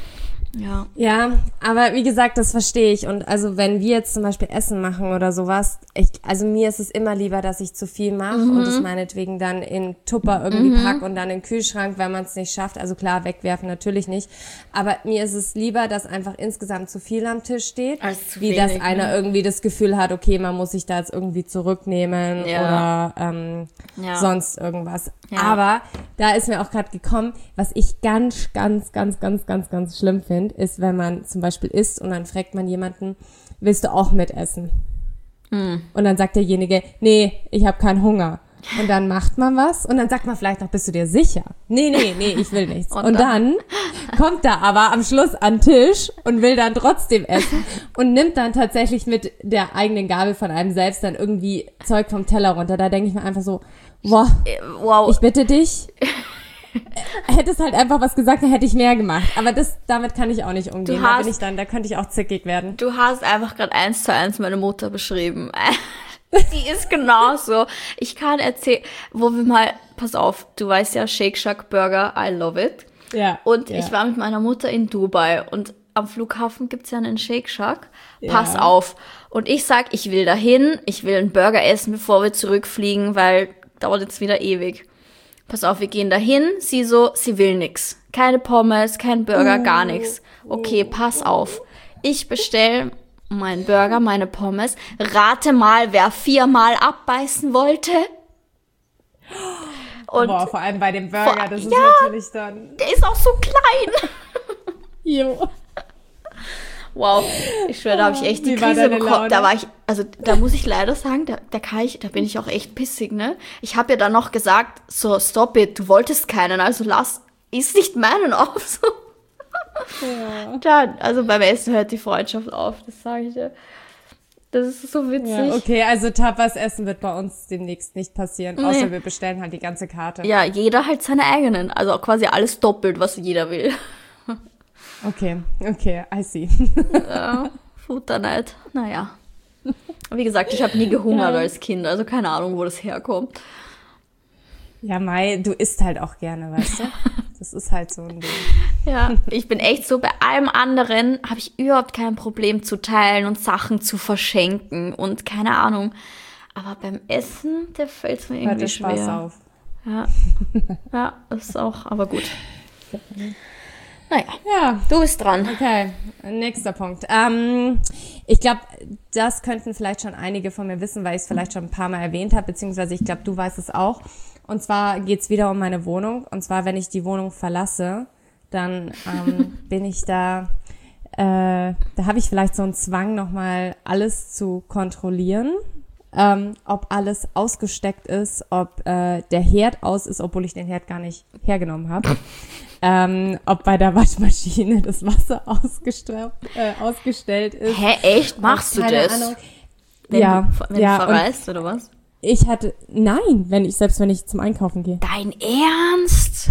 Ja.
Ja, aber wie gesagt, das verstehe ich. Und also wenn wir jetzt zum Beispiel Essen machen oder sowas, ich, also mir ist es immer lieber, dass ich zu viel mache mhm. und es meinetwegen dann in Tupper irgendwie mhm. pack und dann in den Kühlschrank, wenn man es nicht schafft. Also klar, wegwerfen natürlich nicht. Aber mir ist es lieber, dass einfach insgesamt zu viel am Tisch steht,
als zu
wie
wenig,
dass einer
ne?
irgendwie das Gefühl hat, okay, man muss sich da jetzt irgendwie zurücknehmen
ja.
oder ähm,
ja.
sonst irgendwas.
Ja.
Aber da ist mir auch gerade gekommen, was ich ganz, ganz, ganz, ganz, ganz, ganz schlimm finde, ist, wenn man zum Beispiel isst und dann fragt man jemanden, willst du auch mitessen? Mm. Und dann sagt derjenige, nee, ich habe keinen Hunger. Und dann macht man was und dann sagt man vielleicht noch, bist du dir sicher? Nee, nee, nee, ich will nichts. und, und dann? dann kommt er aber am Schluss an den Tisch und will dann trotzdem essen und nimmt dann tatsächlich mit der eigenen Gabel von einem selbst dann irgendwie Zeug vom Teller runter. Da denke ich mir einfach so, wow,
wow.
ich bitte dich. Hättest halt einfach was gesagt, dann hätte ich mehr gemacht. Aber das, damit kann ich auch nicht umgehen.
Hast,
da bin ich dann, da könnte ich auch zickig werden.
Du hast einfach gerade eins zu eins meine Mutter beschrieben. Die ist genauso. Ich kann erzählen, wo wir mal, pass auf, du weißt ja, Shake Shack Burger, I love it.
Ja.
Und
ja.
ich war mit meiner Mutter in Dubai und am Flughafen gibt's ja einen Shake Shack. Pass ja. auf. Und ich sag, ich will dahin, ich will einen Burger essen, bevor wir zurückfliegen, weil dauert jetzt wieder ewig. Pass auf, wir gehen dahin. Sie so, sie will nix. Keine Pommes, kein Burger, gar nichts. Okay, pass auf. Ich bestell meinen Burger, meine Pommes. Rate mal, wer viermal abbeißen wollte. Und
boah, vor allem bei dem Burger, vor, das ist
ja,
natürlich dann...
Der ist auch so klein.
Jo.
Wow, ich schwöre, da habe ich echt die Krise bekommen. Da war ich, also da muss ich leider sagen, da, da kann ich, da bin ich auch echt pissig, ne? Ich habe ja dann noch gesagt, so, stop it, du wolltest keinen, also lass, iss nicht meinen auf, so. Ja. Dann, also beim Essen hört die Freundschaft auf, das sage ich dir. Das ist so witzig.
Ja, okay, also Tapas essen wird bei uns demnächst nicht passieren, nee. Außer wir bestellen halt die ganze Karte.
Ja, jeder halt seine eigenen, also quasi alles doppelt, was jeder will.
Okay, okay, I see.
Ja, Futterneid, naja. Wie gesagt, ich habe nie gehungert ja. als Kind, also keine Ahnung, wo das herkommt.
Ja, Mai, du isst halt auch gerne, weißt du? Das ist halt so ein Ding.
Ja, ich bin echt so, bei allem anderen habe ich überhaupt kein Problem zu teilen und Sachen zu verschenken und keine Ahnung. Aber beim Essen, der fällt es mir irgendwie Hört schwer. Spaß auf. Ja, ja, ist auch, aber gut. Naja, ja. Du bist dran.
Okay, nächster Punkt. Ähm, ich glaube, das könnten vielleicht schon einige von mir wissen, weil ich es vielleicht schon ein paar Mal erwähnt habe, beziehungsweise ich glaube, du weißt es auch. Und zwar geht's wieder um meine Wohnung. Und zwar, wenn ich die Wohnung verlasse, dann ähm, bin ich da, äh, da habe ich vielleicht so einen Zwang, nochmal alles zu kontrollieren. Ähm, ob alles ausgesteckt ist, ob äh, der Herd aus ist, obwohl ich den Herd gar nicht hergenommen habe. Ähm, ob bei der Waschmaschine das Wasser ausgestellt, äh, ausgestellt ist.
Hä, echt? Machst du das? Ahnung. Wenn
ja,
du, wenn
ja,
du verreist, oder was?
Ich hatte, nein, wenn ich, selbst wenn ich zum Einkaufen gehe.
Dein Ernst?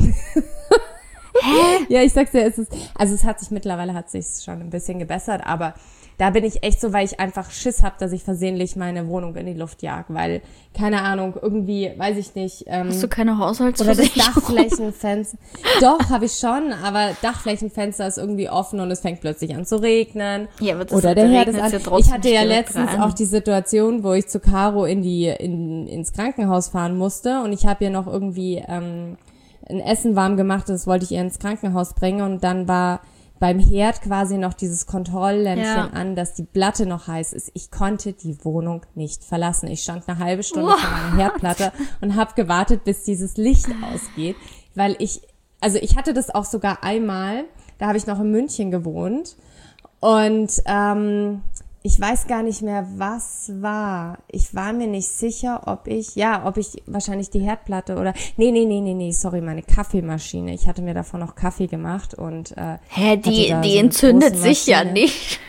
Hä? Ja, ich sag's dir, es ist, also es hat sich mittlerweile, hat sich's schon ein bisschen gebessert, aber da bin ich echt so, weil ich einfach Schiss habe, dass ich versehentlich meine Wohnung in die Luft jag, weil, keine Ahnung, irgendwie, weiß ich nicht. Ähm,
Hast du keine Haushaltsversicherung?
Oder das Dachflächenfenster. Doch, habe ich schon, aber Dachflächenfenster ist irgendwie offen und es fängt plötzlich an zu regnen. Ja, aber das oder der Herd ist an. Ja, ich hatte ja letztens rein. auch die Situation, wo ich zu Caro in die in, ins Krankenhaus fahren musste und ich habe ihr noch irgendwie ähm, ein Essen warm gemacht, das wollte ich ihr ins Krankenhaus bringen und dann war beim Herd quasi noch dieses Kontrolllämpchen ja. an, dass die Platte noch heiß ist. Ich konnte die Wohnung nicht verlassen. Ich stand eine halbe Stunde What? vor meiner Herdplatte und habe gewartet, bis dieses Licht ausgeht, weil ich, also ich hatte das auch sogar einmal, da habe ich noch in München gewohnt und ähm, ich weiß gar nicht mehr, was war. Ich war mir nicht sicher, ob ich, ja, ob ich wahrscheinlich die Herdplatte oder, nee, nee, nee, nee, nee, sorry, meine Kaffeemaschine. Ich hatte mir davon noch Kaffee gemacht und, äh,
Hä, die, die so entzündet sich ja nicht.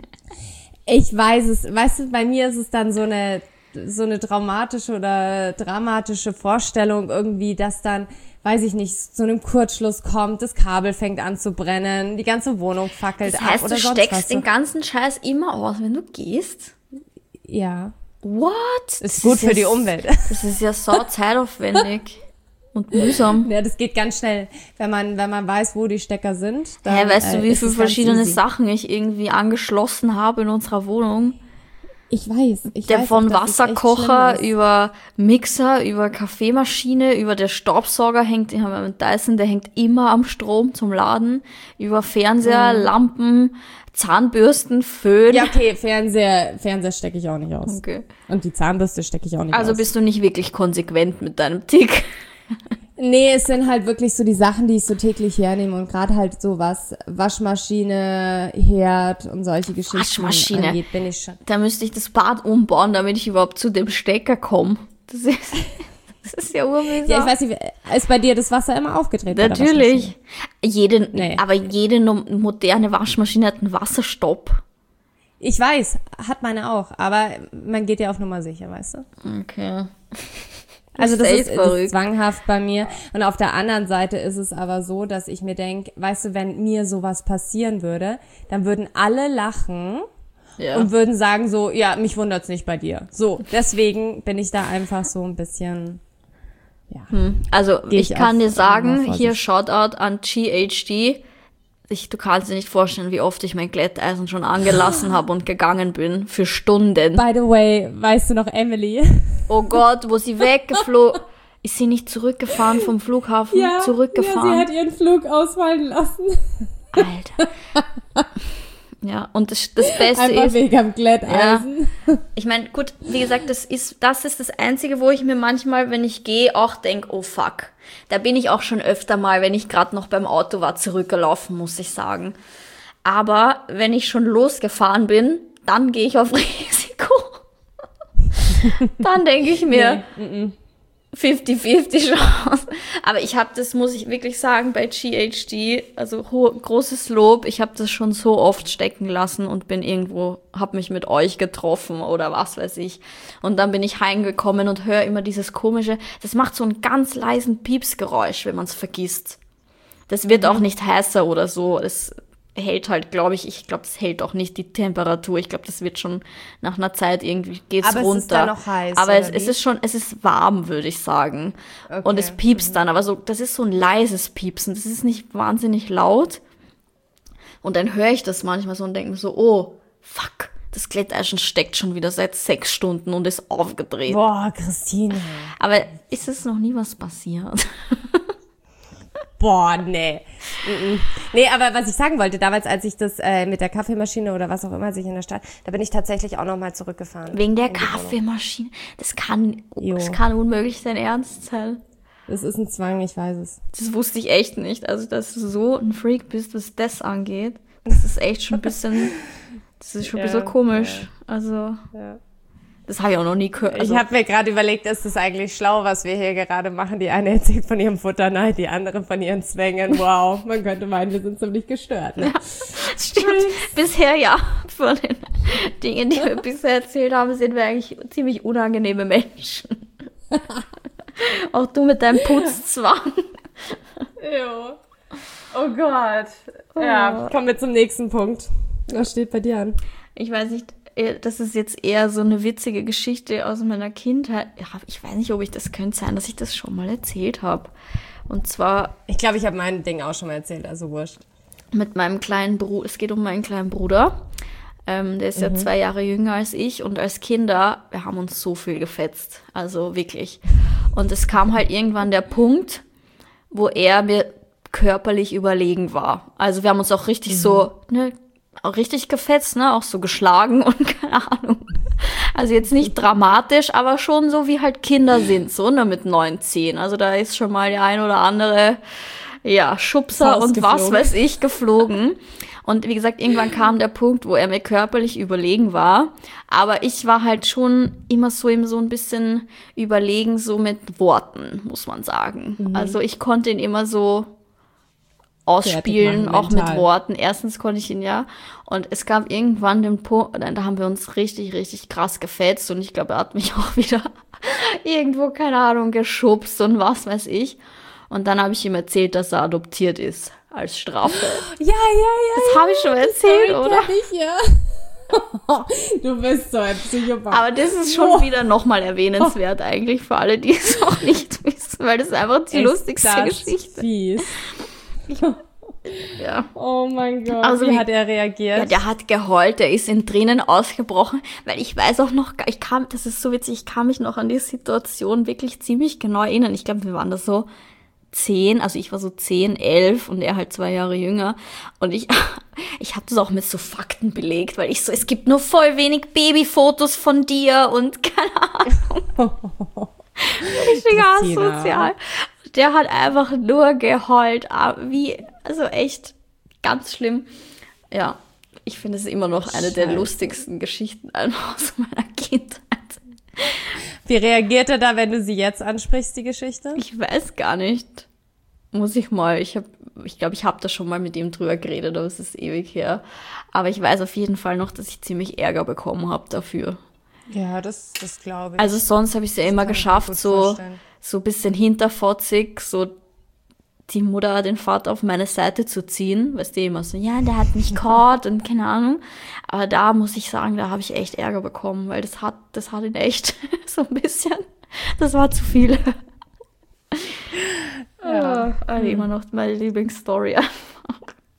Ich weiß es, weißt du, bei mir ist es dann so eine, so eine traumatische oder dramatische Vorstellung irgendwie, dass dann, weiß ich nicht, zu einem Kurzschluss kommt, das Kabel fängt an zu brennen, die ganze Wohnung fackelt
das heißt,
ab oder
sonst
sonst
was. Du
was.
steckst den ganzen Scheiß immer aus, wenn du gehst?
Ja.
What?
Ist das gut ist für ja, die Umwelt.
Das ist ja so zeitaufwendig und mühsam.
Ja, das geht ganz schnell, wenn man wenn man weiß, wo die Stecker sind. Dann,
ja, weißt du, wie
äh,
viele verschiedene Sachen ich irgendwie angeschlossen habe in unserer Wohnung?
Ich weiß. Ich
der
weiß
von
auch,
Wasserkocher über Mixer, über Kaffeemaschine, über der Staubsauger hängt, ich habe einen Dyson, der hängt immer am Strom zum Laden, über Fernseher, mhm. Lampen, Zahnbürsten, Föhn.
Ja, okay, Fernseher, Fernseher stecke ich auch nicht aus.
Okay.
Und die Zahnbürste stecke ich auch nicht
also aus. Also bist du nicht wirklich konsequent mit deinem Tick?
Nee, es sind halt wirklich so die Sachen, die ich so täglich hernehme und gerade halt sowas, Waschmaschine, Herd und solche Geschichten
Waschmaschine.
angeht, bin ich schon.
Da müsste ich das Bad umbauen, damit ich überhaupt zu dem Stecker komme. Das ist, das ist ja urmühsam.
Ja, ich weiß nicht, ist bei dir das Wasser immer aufgedreht?
Natürlich. Jede,
nee.
Aber jede moderne Waschmaschine hat einen Wasserstopp.
Ich weiß, hat meine auch, aber man geht ja auf Nummer sicher, weißt du?
Okay.
Also das ist, das ist zwanghaft bei mir. Und auf der anderen Seite ist es aber so, dass ich mir denke, weißt du, wenn mir sowas passieren würde, dann würden alle lachen ja. und würden sagen so, ja, mich wundert's nicht bei dir. So, deswegen bin ich da einfach so ein bisschen, ja.
Hm. Also ich, ich kann dir sagen, hier Shoutout an G H D. Ich, du kannst dir nicht vorstellen, wie oft ich mein Glätteisen schon angelassen habe und gegangen bin. Für Stunden.
By the way, weißt du noch Emily?
Oh Gott, wo sie weggeflogen ist. Sie nicht zurückgefahren vom Flughafen?
Ja,
zurückgefahren.
Ja, sie hat ihren Flug ausfallen lassen.
Alter. Ja, und das, das Beste
Einfach
ist...
wegen am Glätteisen.
Ja, ich meine, gut, wie gesagt, das ist, das ist das Einzige, wo ich mir manchmal, wenn ich gehe, auch denke, oh fuck. Da bin ich auch schon öfter mal, wenn ich gerade noch beim Auto war, zurückgelaufen, muss ich sagen. Aber wenn ich schon losgefahren bin, dann gehe ich auf Risiko. Dann denke ich mir,
nee,
fünfzig fünfzig Chance. Aber ich habe das, muss ich wirklich sagen, bei G H D, also ho- großes Lob, ich habe das schon so oft stecken lassen und bin irgendwo, habe mich mit euch getroffen oder was weiß ich. Und dann bin ich heimgekommen und höre immer dieses komische, das macht so einen ganz leisen Piepsgeräusch, wenn man es vergisst. Das wird mhm. auch nicht heißer oder so, es hält halt, glaube ich, ich glaube, das hält auch nicht die Temperatur. Ich glaube, das wird schon nach einer Zeit irgendwie geht's
aber
runter.
Aber es ist dann noch heiß,
aber es,
oder
es ist schon, es ist warm, würde ich sagen. Okay. Und es piepst mhm. dann, aber so, das ist so ein leises Piepsen. Das ist nicht wahnsinnig laut. Und dann höre ich das manchmal so und denke mir so, oh, fuck, das Glätteisen steckt schon wieder seit sechs Stunden und ist aufgedreht.
Boah, Christine.
Aber ist es noch nie was passiert?
Boah, nee. Mm-mm. Nee, aber was ich sagen wollte, damals, als ich das äh, mit der Kaffeemaschine oder was auch immer sich in der Stadt, da bin ich tatsächlich auch nochmal zurückgefahren.
Wegen der Kaffeemaschine? Das kann, das kann unmöglich dein Ernst sein.
Das ist ein Zwang, ich weiß es.
Das wusste ich echt nicht. Also, dass du so ein Freak bist, was das angeht, das ist echt schon ein bisschen, das ist schon ein bisschen ja, komisch. Ja. Also, ja. Das habe ich auch noch nie gehört.
Also, ich habe mir gerade überlegt, ist das eigentlich schlau, was wir hier gerade machen? Die eine erzählt von ihrem Futterneid, die andere von ihren Zwängen. Wow, man könnte meinen, wir sind ziemlich gestört. Ne?
Ja, stimmt. Bisher ja. Von den Dingen, die wir bisher erzählt haben, sind wir eigentlich ziemlich unangenehme Menschen. Auch du mit deinem Putzzwang.
Jo. Oh Gott. Ja, kommen wir zum nächsten Punkt. Was steht bei dir an?
Ich weiß nicht. Das ist jetzt eher so eine witzige Geschichte aus meiner Kindheit. Ja, ich weiß nicht, ob ich das könnte sein, dass ich das schon mal erzählt habe. Und zwar...
Ich glaube, ich habe mein Ding auch schon mal erzählt, also wurscht.
Mit meinem kleinen Bruder. Es geht um meinen kleinen Bruder. Ähm, der ist mhm. ja zwei Jahre jünger als ich. Und als Kinder, wir haben uns so viel gefetzt. Also wirklich. Und es kam halt irgendwann der Punkt, wo er mir körperlich überlegen war. Also wir haben uns auch richtig mhm. so... ne, auch richtig gefetzt, ne, auch so geschlagen und keine Ahnung. Also jetzt nicht dramatisch, aber schon so wie halt Kinder sind, so, ne, mit neun, zehn. Also da ist schon mal der ein oder andere, ja, Schubser und was weiß ich geflogen. Und wie gesagt, irgendwann kam der Punkt, wo er mir körperlich überlegen war. Aber ich war halt schon immer so ihm so ein bisschen überlegen, so mit Worten, muss man sagen. Mhm. Also ich konnte ihn immer so ausspielen, machen, auch mit Worten. Erstens konnte ich ihn ja. Und es gab irgendwann den Punkt, da haben wir uns richtig, richtig krass gefetzt. Und ich glaube, er hat mich auch wieder irgendwo, keine Ahnung, geschubst und was weiß ich. Und dann habe ich ihm erzählt, dass er adoptiert ist, als Strafe.
Ja, ja, ja.
Das habe ich schon erzählt,
Story
oder?
Ich, ja. Du bist so ein Psychopath.
Aber das ist schon oh. wieder nochmal erwähnenswert eigentlich für alle, die es auch nicht wissen, weil das ist einfach die ist lustigste das Geschichte.
Fies.
Ja.
Oh mein Gott,
also,
wie hat er reagiert?
Ja, der hat geheult, der ist in Tränen ausgebrochen, weil ich weiß auch noch, ich kam, das ist so witzig, ich kann mich noch an die Situation wirklich ziemlich genau erinnern. Ich glaube, wir waren da so zehn, also ich war so zehn, elf und er halt zwei Jahre jünger. Und ich, ich habe das auch mit so Fakten belegt, weil ich so, es gibt nur voll wenig Babyfotos von dir und keine Ahnung. Richtig asozial. Der hat einfach nur geheult, wie, also echt ganz schlimm. Ja, ich finde es immer noch eine Scheiße. der lustigsten Geschichten aus meiner Kindheit.
Wie reagiert er da, wenn du sie jetzt ansprichst, die Geschichte?
Ich weiß gar nicht. Muss ich mal, ich habe, ich glaube, ich habe da schon mal mit ihm drüber geredet, aber es ist ewig her. Aber ich weiß auf jeden Fall noch, dass ich ziemlich Ärger bekommen habe dafür.
Ja, das, das glaube ich.
Also sonst habe ich es ja immer geschafft, so... so ein bisschen hinterfotzig, so die Mutter, den Vater auf meine Seite zu ziehen, weißt du, immer so, ja, der hat mich caught und keine Ahnung. Aber da muss ich sagen, da habe ich echt Ärger bekommen, weil das hat, das hat ihn echt so ein bisschen, das war zu viel. Ja, oh, also hm. immer noch meine Lieblingsstory einfach.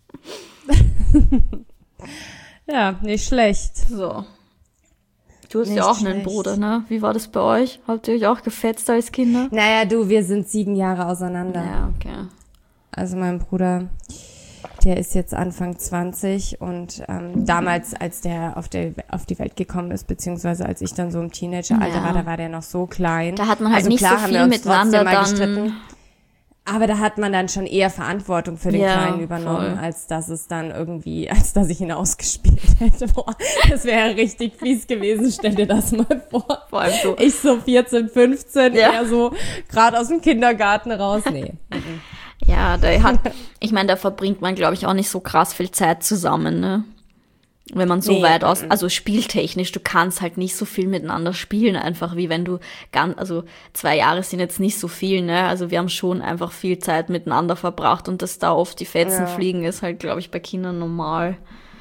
Ja, nicht schlecht.
So. Du hast Nicht ja auch schlecht. einen Bruder, ne? Wie war das bei euch? Habt ihr euch auch gefetzt als Kinder?
Naja, du, wir sind sieben Jahre auseinander.
Ja, okay.
Also mein Bruder, der ist jetzt Anfang zwanzig und ähm, damals, als der auf, der auf die Welt gekommen ist, beziehungsweise als ich dann so im Teenageralter ja. war, da war der noch so klein.
Da hat man halt
also
nicht
klar,
so viel miteinander dann...
gestritten. Aber da hat man dann schon eher Verantwortung für den
Ja,
Kleinen übernommen,
voll.
als dass es dann irgendwie, als dass ich ihn ausgespielt hätte. Boah, das wäre richtig fies gewesen, stell dir das mal vor.
Vor allem so.
Ich so vierzehn, fünfzehn,
Ja.
eher so gerade aus dem Kindergarten raus. Nee.
Ja, da hat, ich meine, da verbringt man, glaube ich, auch nicht so krass viel Zeit zusammen, ne? Wenn man so
Nee,
weit aus,
mhm.
also spieltechnisch, du kannst halt nicht so viel miteinander spielen, einfach wie wenn du ganz, also zwei Jahre sind jetzt nicht so viel, ne? Also wir haben schon einfach viel Zeit miteinander verbracht und dass da oft die Fetzen
Ja.
fliegen, ist halt, glaube ich, bei Kindern normal.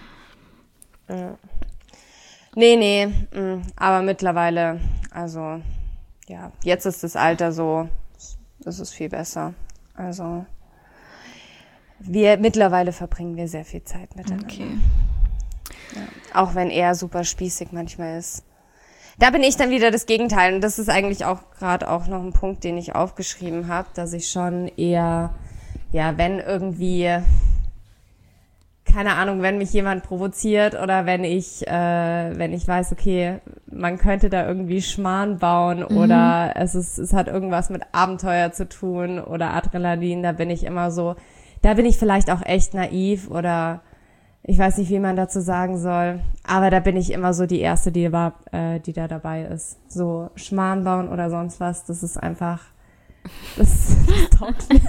Nee, nee, mm, aber mittlerweile, also, ja, jetzt ist das Alter so, es ist viel besser. Also, wir, mittlerweile verbringen wir sehr viel Zeit miteinander.
Okay.
Auch wenn er super spießig manchmal ist. Da bin ich dann wieder das Gegenteil. Und das ist eigentlich auch gerade auch noch ein Punkt, den ich aufgeschrieben habe, dass ich schon eher, ja, wenn irgendwie, keine Ahnung, wenn mich jemand provoziert oder wenn ich, äh, wenn ich weiß, okay, man könnte da irgendwie Schmarrn bauen mhm. oder es ist, es hat irgendwas mit Abenteuer zu tun oder Adrenalin, da bin ich immer so, da bin ich vielleicht auch echt naiv oder ich weiß nicht, wie man dazu sagen soll, aber da bin ich immer so die Erste, die, war, äh, die da dabei ist. So Schmarrn bauen oder sonst was, das ist einfach, das, das taugt mir.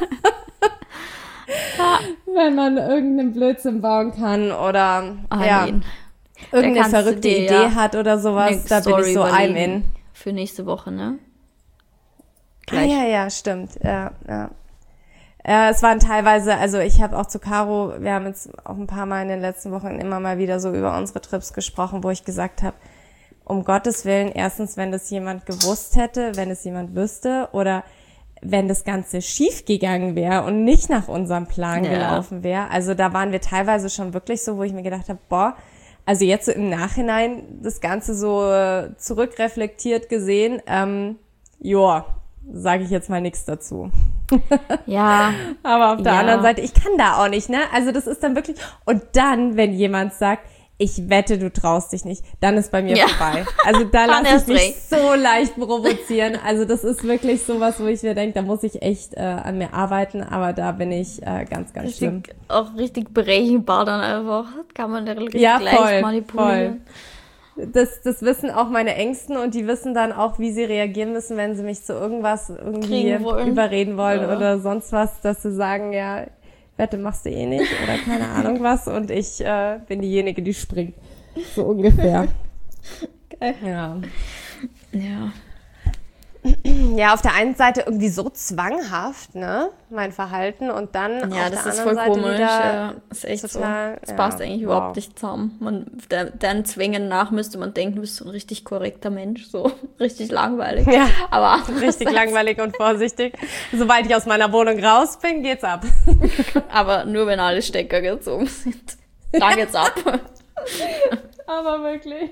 Wenn man irgendeinen Blödsinn bauen kann oder
Ah,
ja,
nee.
irgendeine
kannst du
verrückte
dir
Idee
ja
hat oder sowas,
eine
da bin
Story
ich so I'm
überlegen.
in.
Für nächste Woche, ne?
Ah,
Gleich.
ja, ja, stimmt, ja, ja. Äh, es waren teilweise, also ich habe auch zu Caro, wir haben jetzt auch ein paar Mal in den letzten Wochen immer mal wieder so über unsere Trips gesprochen, wo ich gesagt habe, um Gottes Willen, erstens, wenn das jemand gewusst hätte, wenn es jemand wüsste oder wenn das Ganze schief gegangen wäre und nicht nach unserem Plan
Ja.
gelaufen wäre. Also da waren wir teilweise schon wirklich so, wo ich mir gedacht habe, boah, also jetzt so im Nachhinein das Ganze so äh, zurückreflektiert gesehen, ähm, joa, sage ich jetzt mal nichts dazu.
Ja,
Aber auf der
Ja.
anderen Seite, ich kann da auch nicht, ne? Also das ist dann wirklich, und dann, wenn jemand sagt, ich wette, du traust dich nicht, dann ist bei mir
Ja.
vorbei. Also da
Dann
lasse ich
erst
mich
recht.
so leicht provozieren. Also das ist wirklich sowas, wo ich mir denke, da muss ich echt äh, an mir arbeiten, aber da bin ich äh, ganz, ganz schlimm.
richtig, auch richtig berechenbar dann einfach. Kann man da richtig
Ja,
leicht
voll,
manipulieren.
Das, das wissen auch meine Ängsten und die wissen dann auch, wie sie reagieren müssen, wenn sie mich zu irgendwas irgendwie
Kriegen wollen.
überreden wollen
Ja.
oder sonst was, dass sie sagen, ja, Wette machst du eh nicht oder keine Ahnung was und ich äh, bin diejenige, die springt. So ungefähr.
Geil.
Ja.
Ja.
Ja, auf der einen Seite irgendwie so zwanghaft, ne, mein Verhalten und dann
Ja,
auf
das
der
ist
anderen
voll
Seite
komisch.
wieder
Ja, ist echt
total,
so. Das
ja,
passt eigentlich
wow.
überhaupt nicht zusammen. Man, de, deinen Zwängen nach müsste man denken, du bist so ein richtig korrekter Mensch, so richtig langweilig.
Ja,
aber
richtig langweilig und vorsichtig. Sobald ich aus meiner Wohnung raus bin, geht's ab.
Aber nur wenn alle Stecker gezogen sind. Dann geht's ab.
Aber wirklich.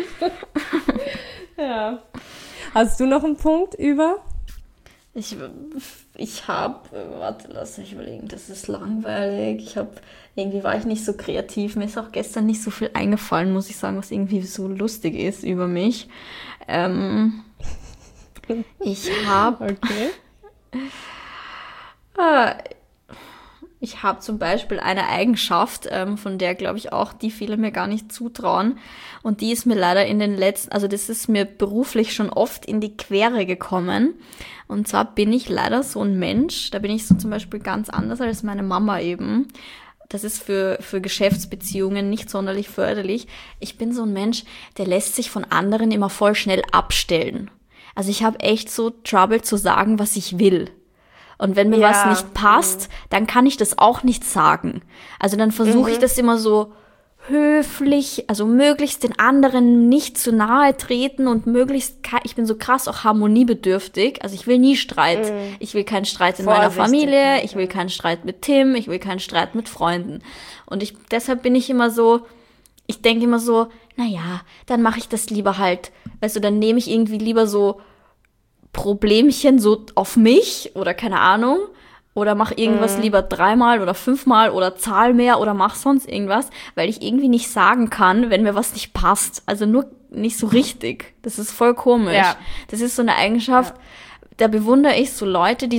Ja. Hast du noch einen Punkt über?
Ich, ich habe, warte, lass mich überlegen, das ist langweilig. Ich habe, irgendwie war ich nicht so kreativ. Mir ist auch gestern nicht so viel eingefallen, muss ich sagen, was irgendwie so lustig ist über mich. Ähm, ich habe,
Okay.
äh, ich habe zum Beispiel eine Eigenschaft, ähm, von der glaube ich auch die viele mir gar nicht zutrauen. Und die ist mir leider in den letzten, also das ist mir beruflich schon oft in die Quere gekommen. Und zwar bin ich leider so ein Mensch, da bin ich so zum Beispiel ganz anders als meine Mama eben. Das ist für, für Geschäftsbeziehungen nicht sonderlich förderlich. Ich bin so ein Mensch, der lässt sich von anderen immer voll schnell abstellen. Also ich habe echt so Trouble zu sagen, was ich will. Und wenn mir
Ja.
was nicht passt, dann kann ich das auch nicht sagen. Also dann versuche
Mhm.
ich das immer so höflich, also möglichst den anderen nicht zu nahe treten und möglichst, ke- ich bin so krass auch harmoniebedürftig, also ich will nie Streit.
Mhm.
Ich will keinen Streit in meiner
Vorsichtig,
Familie,
ja.
ich will keinen Streit mit Tim, ich will keinen Streit mit Freunden. Und ich, deshalb bin ich immer so, ich denke immer so, naja, dann mache ich das lieber halt, weißt du, dann nehme ich irgendwie lieber so Problemchen so auf mich oder keine Ahnung oder mach irgendwas
Mhm.
lieber dreimal oder fünfmal oder zahl mehr oder mach sonst irgendwas, weil ich irgendwie nicht sagen kann, wenn mir was nicht passt. Also nur nicht so richtig. Das ist voll komisch.
Ja.
Das ist so eine Eigenschaft, da bewundere ich so Leute, die so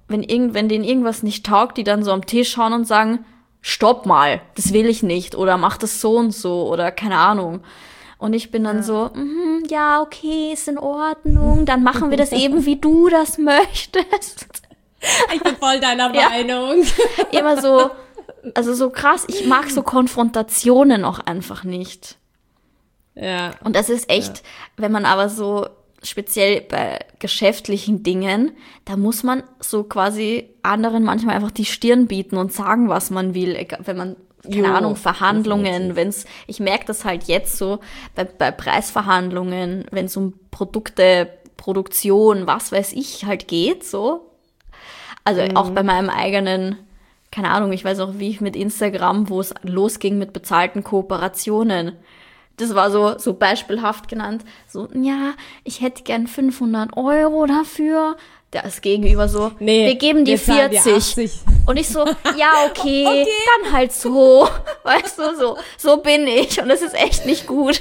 wenn, irgend, wenn denen irgendwas nicht taugt, die dann so am Tisch schauen und sagen, stopp mal, das will ich nicht oder mach das so und so oder keine Ahnung. Und ich bin dann ja. so, mm, ja, okay, ist in Ordnung, dann machen wir das eben, wie du das möchtest.
Ich bin voll deiner ja. Meinung.
Immer so, also so krass, ich mag so Konfrontationen auch einfach nicht.
Ja.
Und das ist echt, ja. wenn man aber so, speziell bei geschäftlichen Dingen, da muss man so quasi anderen manchmal einfach die Stirn bieten und sagen, was man will, wenn man, keine jo, Ahnung, Verhandlungen, wenn es, ich merke das halt jetzt so, bei, bei Preisverhandlungen, wenn es um Produkte, Produktion, was weiß ich, halt geht, so. Also mhm. auch bei meinem eigenen, keine Ahnung, ich weiß auch, wie ich mit Instagram, wo es losging mit bezahlten Kooperationen. Das war so, so beispielhaft genannt. So, ja, ich hätte gern fünfhundert Euro dafür. Das Gegenüber so, nee, wir geben die vierzig. Und ich so, ja, okay, okay, dann halt so. Weißt du, so, so bin ich. Und das ist echt nicht gut.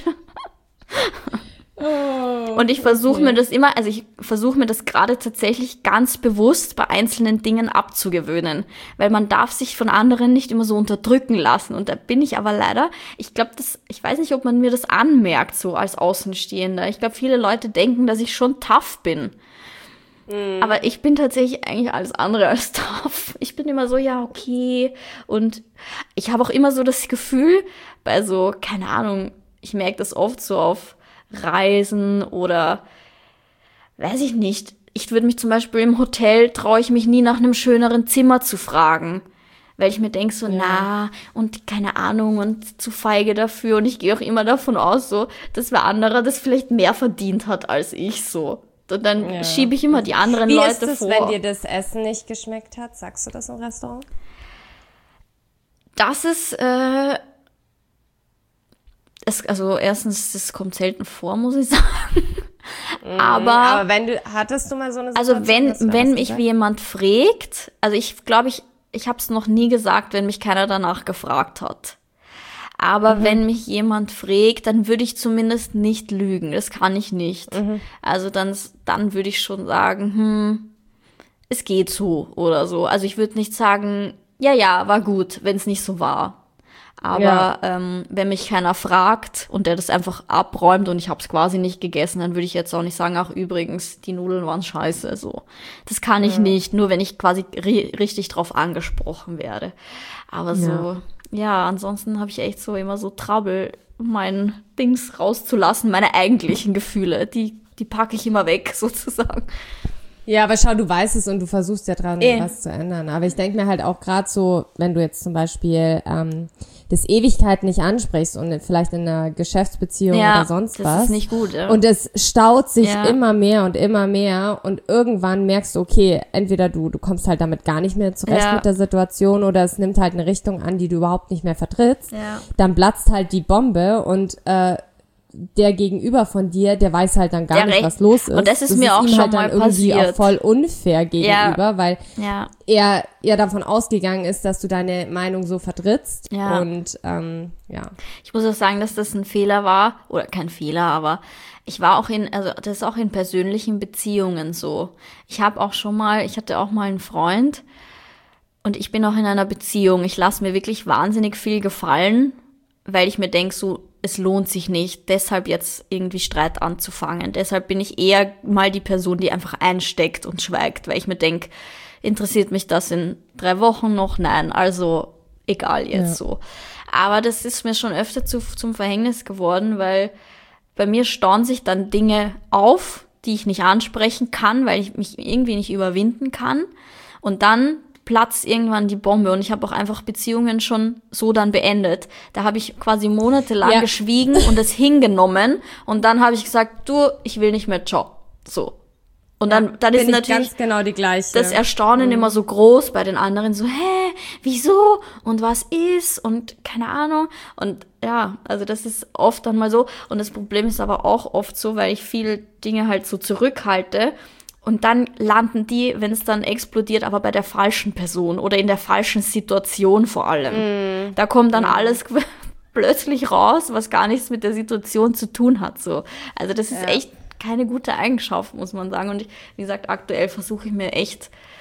Oh, und ich versuche okay. mir das immer, also ich versuche mir das gerade tatsächlich ganz bewusst bei einzelnen Dingen abzugewöhnen, weil man darf sich von anderen nicht immer so unterdrücken lassen und da bin ich aber leider, ich glaube, das, ich weiß nicht, ob man mir das anmerkt, so als Außenstehender. Ich glaube, viele Leute denken, dass ich schon tough bin. Mhm. Aber ich bin tatsächlich eigentlich alles andere als tough. Ich bin immer so, ja, okay. Und ich habe auch immer so das Gefühl, bei so, keine Ahnung, ich merke das oft so auf Reisen oder weiß ich nicht. Ich würde mich zum Beispiel im Hotel, traue ich mich nie nach einem schöneren Zimmer zu fragen, weil ich mir denke so, ja. na und keine Ahnung und zu feige dafür und ich gehe auch immer davon aus, so, dass wer anderer das vielleicht mehr verdient hat als ich so. Und dann ja. schiebe ich immer die anderen
Wie
Leute
ist es,
vor.
Wenn dir das Essen nicht geschmeckt hat? Sagst du das im Restaurant?
Das ist äh, Es, also erstens, das kommt selten vor, muss ich sagen.
Mm,
aber,
aber wenn du, hattest du mal so eine Situation?
Also wenn, wenn mich gesagt? jemand fragt, also ich glaube, ich, ich habe es noch nie gesagt, wenn mich keiner danach gefragt hat. Aber mhm. wenn mich jemand fragt, dann würde ich zumindest nicht lügen. Das kann ich nicht. Mhm. Also dann, dann würde ich schon sagen, hm, es geht so oder so. Also ich würde nicht sagen, ja, ja, war gut, wenn es nicht so war. Aber ja. ähm, wenn mich keiner fragt und der das einfach abräumt und ich habe es quasi nicht gegessen, dann würde ich jetzt auch nicht sagen, ach übrigens, die Nudeln waren scheiße. So, das kann ich ja. nicht, nur wenn ich quasi ri- richtig drauf angesprochen werde. Aber so, ja, ja ansonsten habe ich echt so immer so Trouble, mein Dings rauszulassen, meine eigentlichen Gefühle, die, die packe ich immer weg sozusagen.
Ja, aber schau, du weißt es und du versuchst ja dran, eh. was zu ändern. Aber ich denke mir halt auch gerade so, wenn du jetzt zum Beispiel ähm, das Ewigkeit nicht ansprichst und vielleicht in einer Geschäftsbeziehung
ja,
oder sonst
das
was.
Ist nicht gut, ja.
Und es staut sich
ja.
immer mehr und immer mehr und irgendwann merkst du, okay, entweder du du kommst halt damit gar nicht mehr zurecht
ja.
mit der Situation oder es nimmt halt eine Richtung an, die du überhaupt nicht mehr vertrittst.
Ja.
Dann platzt halt die Bombe und äh, der Gegenüber von dir, der weiß halt dann gar
der
nicht,
recht.
was los ist.
Und das ist
das
mir
ist
auch
ihm
schon
halt
mal
dann irgendwie
passiert.
auch voll unfair gegenüber,
ja.
weil
ja.
er ja davon ausgegangen ist, dass du deine Meinung so vertrittst.
Ja.
Und ähm, ja.
Ich muss auch sagen, dass das ein Fehler war, oder kein Fehler, aber ich war auch in, also das ist auch in persönlichen Beziehungen so. Ich habe auch schon mal, ich hatte auch mal einen Freund und ich bin auch in einer Beziehung. Ich lasse mir wirklich wahnsinnig viel gefallen, weil ich mir denke, so, es lohnt sich nicht, deshalb jetzt irgendwie Streit anzufangen. Deshalb bin ich eher mal die Person, die einfach einsteckt und schweigt, weil ich mir denke, interessiert mich das in drei Wochen noch? Nein, also egal jetzt ja. so. Aber das ist mir schon öfter zu, zum Verhängnis geworden, weil bei mir stauen sich dann Dinge auf, die ich nicht ansprechen kann, weil ich mich irgendwie nicht überwinden kann. Und dann platzt irgendwann die Bombe und ich habe auch einfach Beziehungen schon so dann beendet. Da habe ich quasi monatelang ja. geschwiegen und es hingenommen und dann habe ich gesagt, du, ich will nicht mehr, ciao. So. Und dann, ja, dann ist natürlich
ganz genau die gleiche.
Das Erstaunen mhm. immer so groß bei den anderen, so, hä, wieso und was ist und keine Ahnung. Und ja, also das ist oft dann mal so und das Problem ist aber auch oft so, weil ich viele Dinge halt so zurückhalte. Und dann landen die, wenn es dann explodiert, aber bei der falschen Person oder in der falschen Situation vor allem. Mm. Da kommt dann mm. alles plötzlich raus, was gar nichts mit der Situation zu tun hat. So. Also das ist ja. echt keine gute Eigenschaft, muss man sagen. Und ich, wie gesagt, aktuell versuche ich mir echt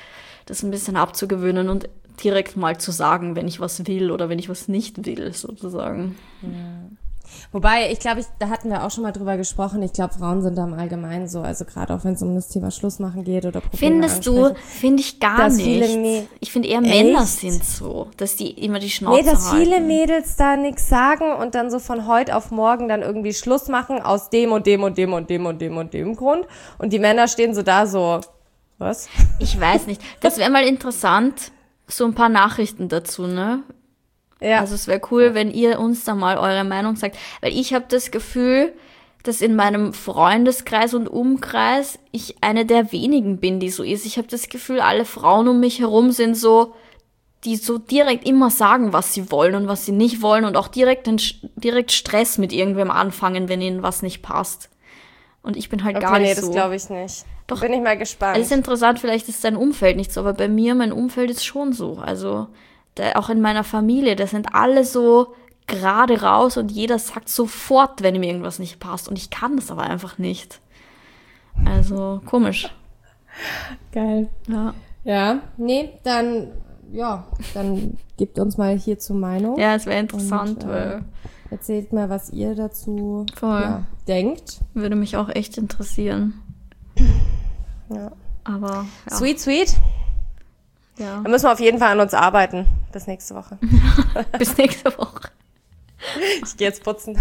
das ein bisschen abzugewöhnen und direkt mal zu sagen, wenn ich was will oder wenn ich was nicht will, sozusagen.
Ja. Wobei, ich glaube, ich, da hatten wir auch schon mal drüber gesprochen, ich glaube, Frauen sind da im Allgemeinen so, also gerade auch wenn es um das Thema Schlussmachen geht oder Probleme
Findest du? Finde ich gar nicht.
Mäd-
ich finde eher
Echt?
Männer sind so, dass die immer die Schnauze
Nee, dass
halten.
viele Mädels da nichts sagen und dann so von heute auf morgen dann irgendwie Schluss machen aus dem und dem und dem und dem und dem und dem Grund und die Männer stehen so da so, was?
Ich weiß nicht. Das wäre mal interessant, so ein paar Nachrichten dazu, ne?
Ja.
Also es wäre cool, wenn ihr uns da mal eure Meinung sagt. Weil ich habe das Gefühl, dass in meinem Freundeskreis und Umkreis ich eine der wenigen bin, die so ist. Ich habe das Gefühl, alle Frauen um mich herum sind so, die so direkt immer sagen, was sie wollen und was sie nicht wollen und auch direkt, den, direkt Stress mit irgendwem anfangen, wenn ihnen was nicht passt. Und ich bin halt
Okay,
gar nicht
nee,
so.
das glaube ich nicht.
Doch.
Bin ich mal gespannt.
Es ist interessant, vielleicht ist dein Umfeld nicht so, aber bei mir, mein Umfeld ist schon so. Also da, auch in meiner Familie, da sind alle so gerade raus und jeder sagt sofort, wenn ihm irgendwas nicht passt. Und ich kann das aber einfach nicht. Also komisch.
Geil.
Ja,
Ja, nee, dann, ja, dann gebt uns mal hierzu Meinung.
ja es wäre interessant,
Und, äh,
weil
Erzählt mir, was ihr dazu
Voll.
ja, denkt.
würde mich auch echt interessieren.
Ja.
Aber ja.
Sweet, sweet.
Ja.
Da müssen wir auf jeden Fall an uns arbeiten. Bis nächste Woche.
Bis nächste Woche.
Ich gehe jetzt putzen.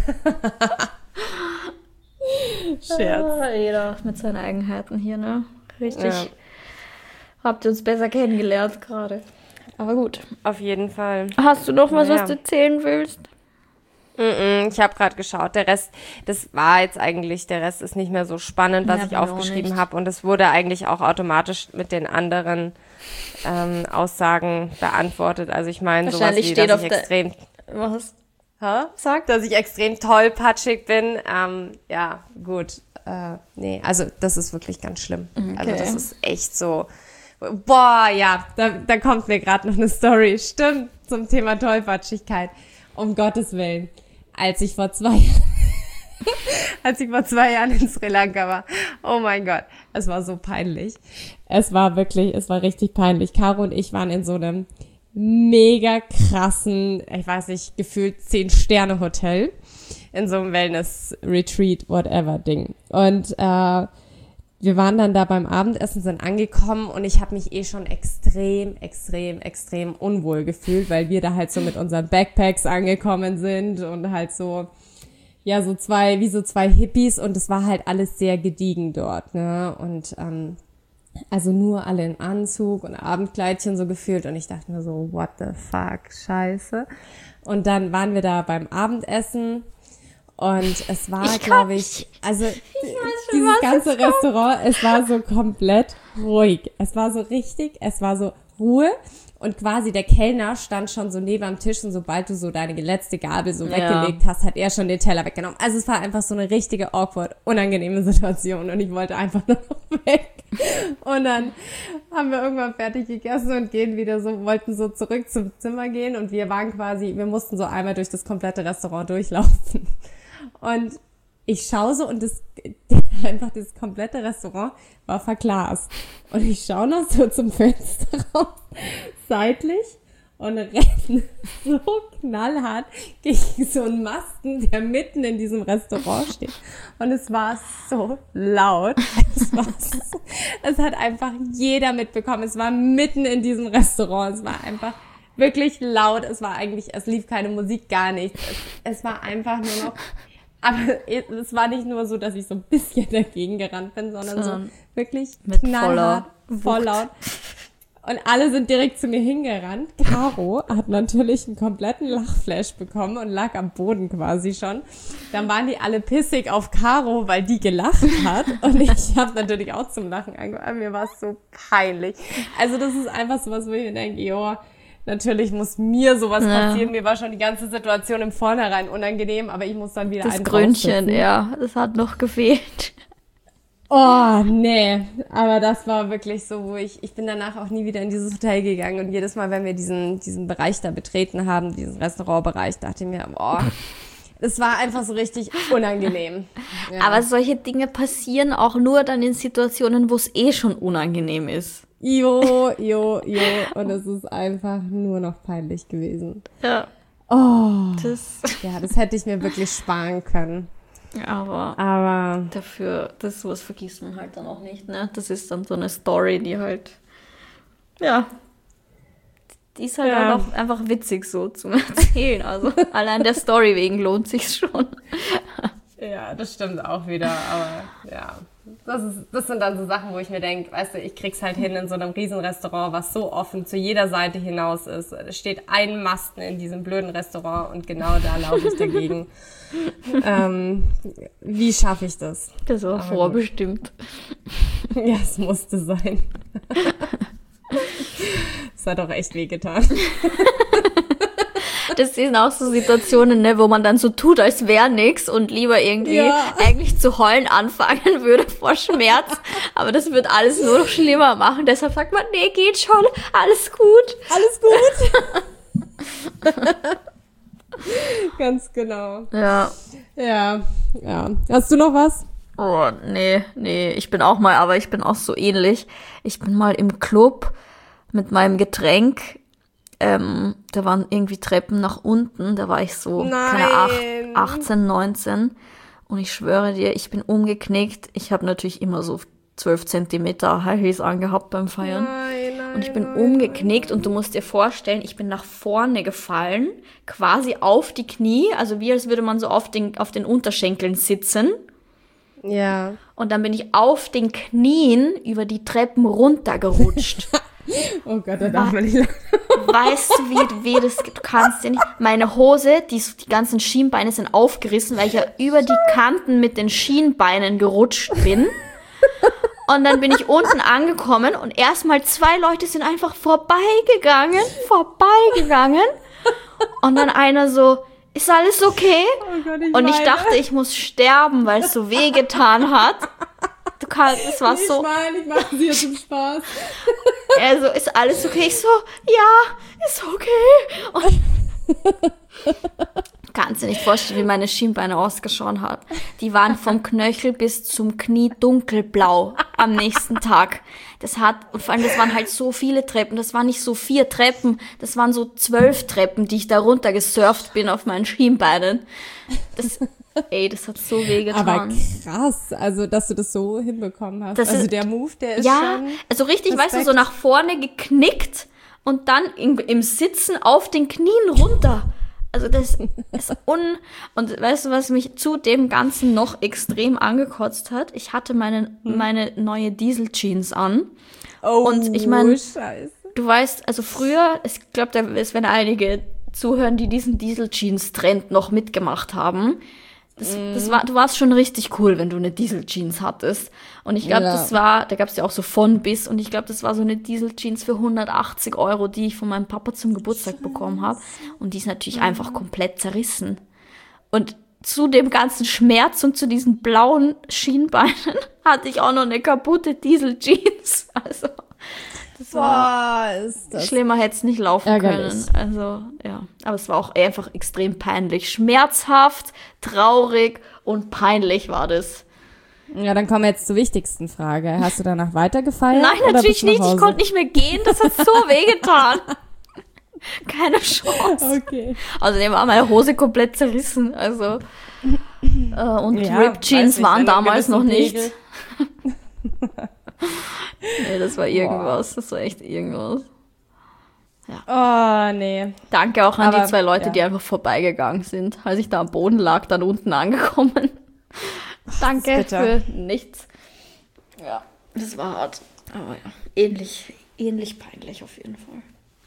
Scherz.
Ah, jeder mit seinen Eigenheiten hier, ne? Richtig.
Ja.
Habt ihr uns besser kennengelernt gerade. Aber gut.
Auf jeden Fall.
Hast du noch was,
Naja.
was du erzählen willst?
Mm-mm, ich habe gerade geschaut. Der Rest, das war jetzt eigentlich, der Rest ist nicht mehr so spannend, was
Ja,
ich
bei mir auch
aufgeschrieben
nicht.
habe. Und es wurde eigentlich auch automatisch mit den anderen ähm, Aussagen beantwortet. Also ich meine, sowas
Wahrscheinlich
wie,
steht
dass
auf
ich
der-
extrem...
Was?
Hä? Sagt, dass ich extrem tollpatschig bin. Ähm, ja, gut. Äh, nee, also das ist wirklich ganz schlimm. Also das ist echt so. Boah, ja, da, da kommt mir gerade noch eine Story. Stimmt, zum Thema Tollpatschigkeit. Um Gottes Willen. Als ich vor zwei als ich vor zwei Jahren in Sri Lanka war. Oh mein Gott, es war so peinlich. Es war wirklich, es war richtig peinlich. Caro und ich waren in so einem mega krassen, ich weiß nicht, gefühlt zehn-Sterne-Hotel in so einem Wellness-Retreat, whatever Ding. Und äh, wir waren dann da beim Abendessen, sind angekommen und ich habe mich eh schon extrem, extrem, extrem unwohl gefühlt, weil wir da halt so mit unseren Backpacks angekommen sind und halt so, ja, so zwei, wie so zwei Hippies und es war halt alles sehr gediegen dort, ne, und ähm, also nur alle in Anzug und Abendkleidchen so gefühlt und ich dachte mir so, what the fuck, scheiße. Und dann waren wir da beim Abendessen und es war, glaube ich, also
weiß schon,
dieses
was
ganze
jetzt kommt.
Restaurant, es war so komplett ruhig. Es war so richtig, es war so Ruhe und quasi der Kellner stand schon so neben am Tisch und sobald du so deine letzte Gabel so
Ja.
weggelegt hast, hat er schon den Teller weggenommen. Also es war einfach so eine richtige awkward, unangenehme Situation und ich wollte einfach nur noch weg. Und dann haben wir irgendwann fertig gegessen und gehen wieder so, wollten so zurück zum Zimmer gehen und wir waren quasi, wir mussten so einmal durch das komplette Restaurant durchlaufen. Und ich schaue so und das, einfach das komplette Restaurant war verglast. Und ich schaue noch so zum Fenster raus, seitlich und renne so knallhart gegen so einen Masten, der mitten in diesem Restaurant steht. Und es war so laut. Es war so, es hat einfach jeder mitbekommen. Es war mitten in diesem Restaurant. Es war einfach wirklich laut. Es war eigentlich, es lief keine Musik, gar nichts. Es, es war einfach nur noch, aber es war nicht nur so, dass ich so ein bisschen dagegen gerannt bin, sondern so
Sondern
wirklich
mit
knallhart,
voller
voll
Wucht.
laut. Und alle sind direkt zu mir hingerannt. Caro hat natürlich einen kompletten Lachflash bekommen und lag am Boden quasi schon. Dann waren die alle pissig auf Caro, weil die gelacht hat. Und ich habe natürlich auch zum Lachen angefangen. Mir war es so peinlich. Also das ist einfach so was, wo ich mir denke, jo, natürlich muss mir sowas
Ja.
passieren. Mir war schon die ganze Situation im Vornherein unangenehm, aber ich muss dann wieder
Das
einen
Gründchen,
draufsetzen.
ja, das hat noch gefehlt.
Oh, nee. Aber das war wirklich so, wo ich, ich bin danach auch nie wieder in dieses Hotel gegangen und jedes Mal, wenn wir diesen, diesen Bereich da betreten haben, diesen Restaurantbereich, dachte ich mir, boah, es war einfach so richtig unangenehm. Ja.
Aber solche Dinge passieren auch nur dann in Situationen, wo es eh schon unangenehm ist.
Jo, jo, jo. Und es ist einfach nur noch peinlich gewesen.
Ja.
Oh.
Das.
Ja, das hätte ich mir wirklich sparen können.
Aber,
Aber
dafür, das sowas vergisst man halt dann auch nicht, ne? Das ist dann so eine Story, die halt, ja, die ist halt
ja.
auch einfach witzig so zum Erzählen. Also allein der Story wegen lohnt sich's schon.
Ja, das stimmt auch wieder, aber ja, das, ist, das sind dann so Sachen, wo ich mir denke, weißt du, ich krieg's halt hin in so einem Riesenrestaurant, was so offen zu jeder Seite hinaus ist. Es steht ein Masten in diesem blöden Restaurant und genau da laufe ich dagegen. ähm, wie schaffe ich das?
Das war
aber
vorbestimmt.
Gut. Ja, es musste sein. Das hat auch echt wehgetan.
Das sind auch so Situationen, ne, wo man dann so tut, als wäre nix und lieber irgendwie
Ja.
eigentlich zu heulen anfangen würde vor Schmerz. Aber das wird alles nur noch schlimmer machen. Deshalb sagt man, nee, geht schon, alles gut.
Alles gut. Ganz genau.
Ja.
Ja, ja. Hast du noch was?
Oh, nee, nee, ich bin auch mal, aber ich bin auch so ähnlich. Ich bin mal im Club mit meinem Getränk. Ähm, da waren irgendwie Treppen nach unten, da war ich so, keine acht, achtzehn, neunzehn und ich schwöre dir, ich bin umgeknickt. Ich habe natürlich immer so zwölf Zentimeter High Heels angehabt beim Feiern.
Nein, nein,
und ich bin
nein,
umgeknickt
nein.
und du musst dir vorstellen, ich bin nach vorne gefallen, quasi auf die Knie, also wie als würde man so auf den, auf den Unterschenkeln sitzen.
Ja.
Und dann bin ich auf den Knien über die Treppen runtergerutscht.
Oh Gott, da darf man nicht lachen.
Weißt du, wie, wie das, du kannst ja nicht, meine Hose, die, die ganzen Schienbeine sind aufgerissen, weil ich ja über die Kanten mit den Schienbeinen gerutscht bin. Und dann bin ich unten angekommen und erstmal zwei Leute sind einfach vorbeigegangen, vorbeigegangen. Und dann einer so, ist alles okay?
Oh Gott, ich
Und ich
meine.
dachte, ich muss sterben, weil es so wehgetan hat. Du kannst, es war
Ich
so,
meine, ich mache sie jetzt zum Spaß.
also ist alles okay? Ich so, ja, ist okay. Und kannst dir nicht vorstellen, wie meine Schienbeine ausgeschaut hat. Die waren vom Knöchel bis zum Knie dunkelblau am nächsten Tag. Das hat, und vor allem, das waren halt so viele Treppen. Das waren nicht so vier Treppen, das waren so zwölf Treppen, die ich da runter gesurft bin auf meinen Schienbeinen. Das, ey, das hat so wehgetan.
Aber krass, also, dass du das so hinbekommen hast.
Das
also,
ist-
der Move, der ist
Ja,
schon...
also richtig, weißt du,
Respekt.
so nach vorne geknickt und dann im, im Sitzen auf den Knien runter. Also das ist un... Und weißt du, was mich zu dem Ganzen noch extrem angekotzt hat? Ich hatte meine, meine neue Diesel-Jeans an.
Oh,
und ich mein-
Scheiße.
Du weißt, also früher, ich glaube, da es werden einige zuhören, die diesen Diesel-Jeans-Trend noch mitgemacht haben. Das, das war, du warst schon richtig cool, wenn du eine Diesel-Jeans hattest. Und ich glaube,
Ja.
das war, da gab es ja auch so von bis, und ich glaube, das war so eine Diesel-Jeans für hundertachtzig Euro, die ich von meinem Papa zum Geburtstag bekommen habe. Und die ist natürlich einfach komplett zerrissen. Und zu dem ganzen Schmerz und zu diesen blauen Schienbeinen hatte ich auch noch eine kaputte Diesel-Jeans. Also, das war...
Boah, ist das...
Schlimmer hätte es nicht laufen
Ärgerlich.
können. Also, ja. Aber es war auch einfach extrem peinlich. Schmerzhaft, traurig und peinlich war das.
Ja, dann kommen wir jetzt zur wichtigsten Frage. Hast du danach weitergefeiert?
Nein,
oder
natürlich
bist du nach
nicht. Ich
Hause?
konnte nicht mehr gehen. Das hat so wehgetan. Keine Chance.
Okay.
Außerdem war meine Hose komplett zerrissen. Also, äh, und
Ja,
Ripped
weiß
Jeans
nicht,
waren
in einem
damals noch
gewissen
nicht.
Pegel.
Nee, das war irgendwas. Das war echt irgendwas.
Oh, nee.
Danke auch an
Aber,
die zwei Leute,
ja.
die einfach vorbeigegangen sind. Als ich da am Boden lag, dann unten angekommen. Danke
bitter.
für nichts. Ja, das war hart. Aber ja, ähnlich, ähnlich peinlich auf jeden Fall.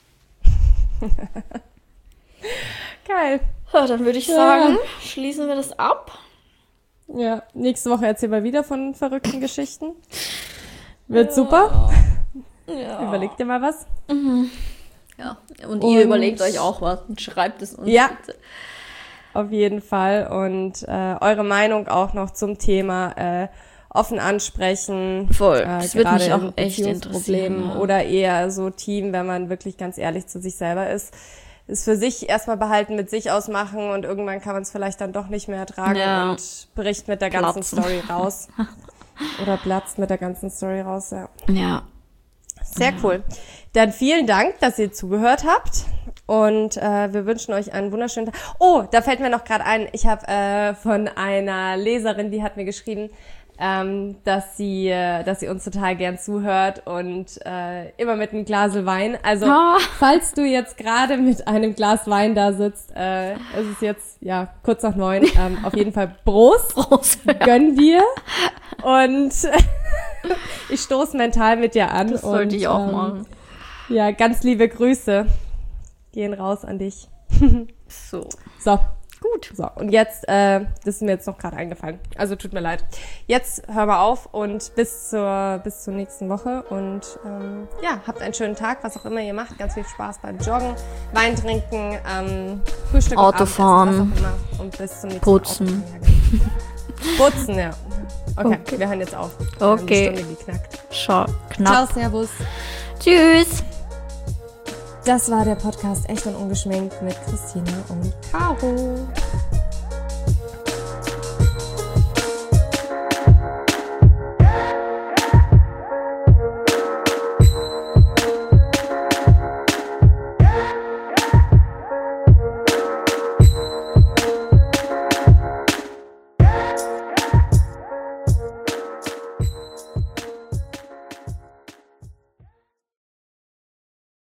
Geil.
Ja, dann würde ich
Ja.
sagen, schließen wir das ab.
Ja, nächste Woche erzählen wir wieder von verrückten Geschichten. Wird super.
Ja.
Überleg dir mal was.
Ja, und,
Und-
ihr überlegt euch auch was und schreibt es uns.
Ja.
bitte.
Auf jeden Fall. Und äh, eure Meinung auch noch zum Thema äh, offen ansprechen.
Voll.
Äh,
Das würde
gerade
mich auch
in
echt
Beziehungsproblemen
interessieren, ja.
oder eher so Team, wenn man wirklich ganz ehrlich zu sich selber ist. Ist für sich erstmal behalten, mit sich ausmachen und irgendwann kann man es vielleicht dann doch nicht mehr ertragen
Ja.
und bricht mit der ganzen
Platzen.
Story raus. Oder platzt mit der ganzen Story raus, ja.
Ja.
Sehr ja. cool. Dann vielen Dank, dass ihr zugehört habt. Und äh, wir wünschen euch einen wunderschönen Tag. Oh, da fällt mir noch gerade ein, ich habe äh, von einer Leserin, die hat mir geschrieben, ähm, dass sie äh, dass sie uns total gern zuhört und äh, immer mit einem Glas Wein. Also, oh. falls du jetzt gerade mit einem Glas Wein da sitzt, äh, es ist jetzt ja kurz nach neun, ähm, auf jeden Fall Prost, Prost ja. Gönn dir und ich stoße mental mit dir an.
Das sollte
und,
ich auch
ähm,
machen.
Ja, ganz liebe Grüße gehen raus an dich.
So.
So. Gut. So, und jetzt, äh, das ist mir jetzt noch gerade eingefallen. Also tut mir leid. Jetzt hören wir auf und bis zur, bis zur nächsten Woche. Und ähm, ja, habt einen schönen Tag, was auch immer ihr macht. Ganz viel Spaß beim Joggen, Wein trinken, ähm, Frühstück,
Autofahren,
was auch immer. Und bis zum nächsten
Putzen.
Putzen, ja. Okay, okay, wir hören jetzt auf. Wir
okay.
haben eine Stunde geknackt.
Schau, knapp.
Ciao, servus.
Tschüss.
Das war der Podcast Echt und Ungeschminkt mit Christina und Caro.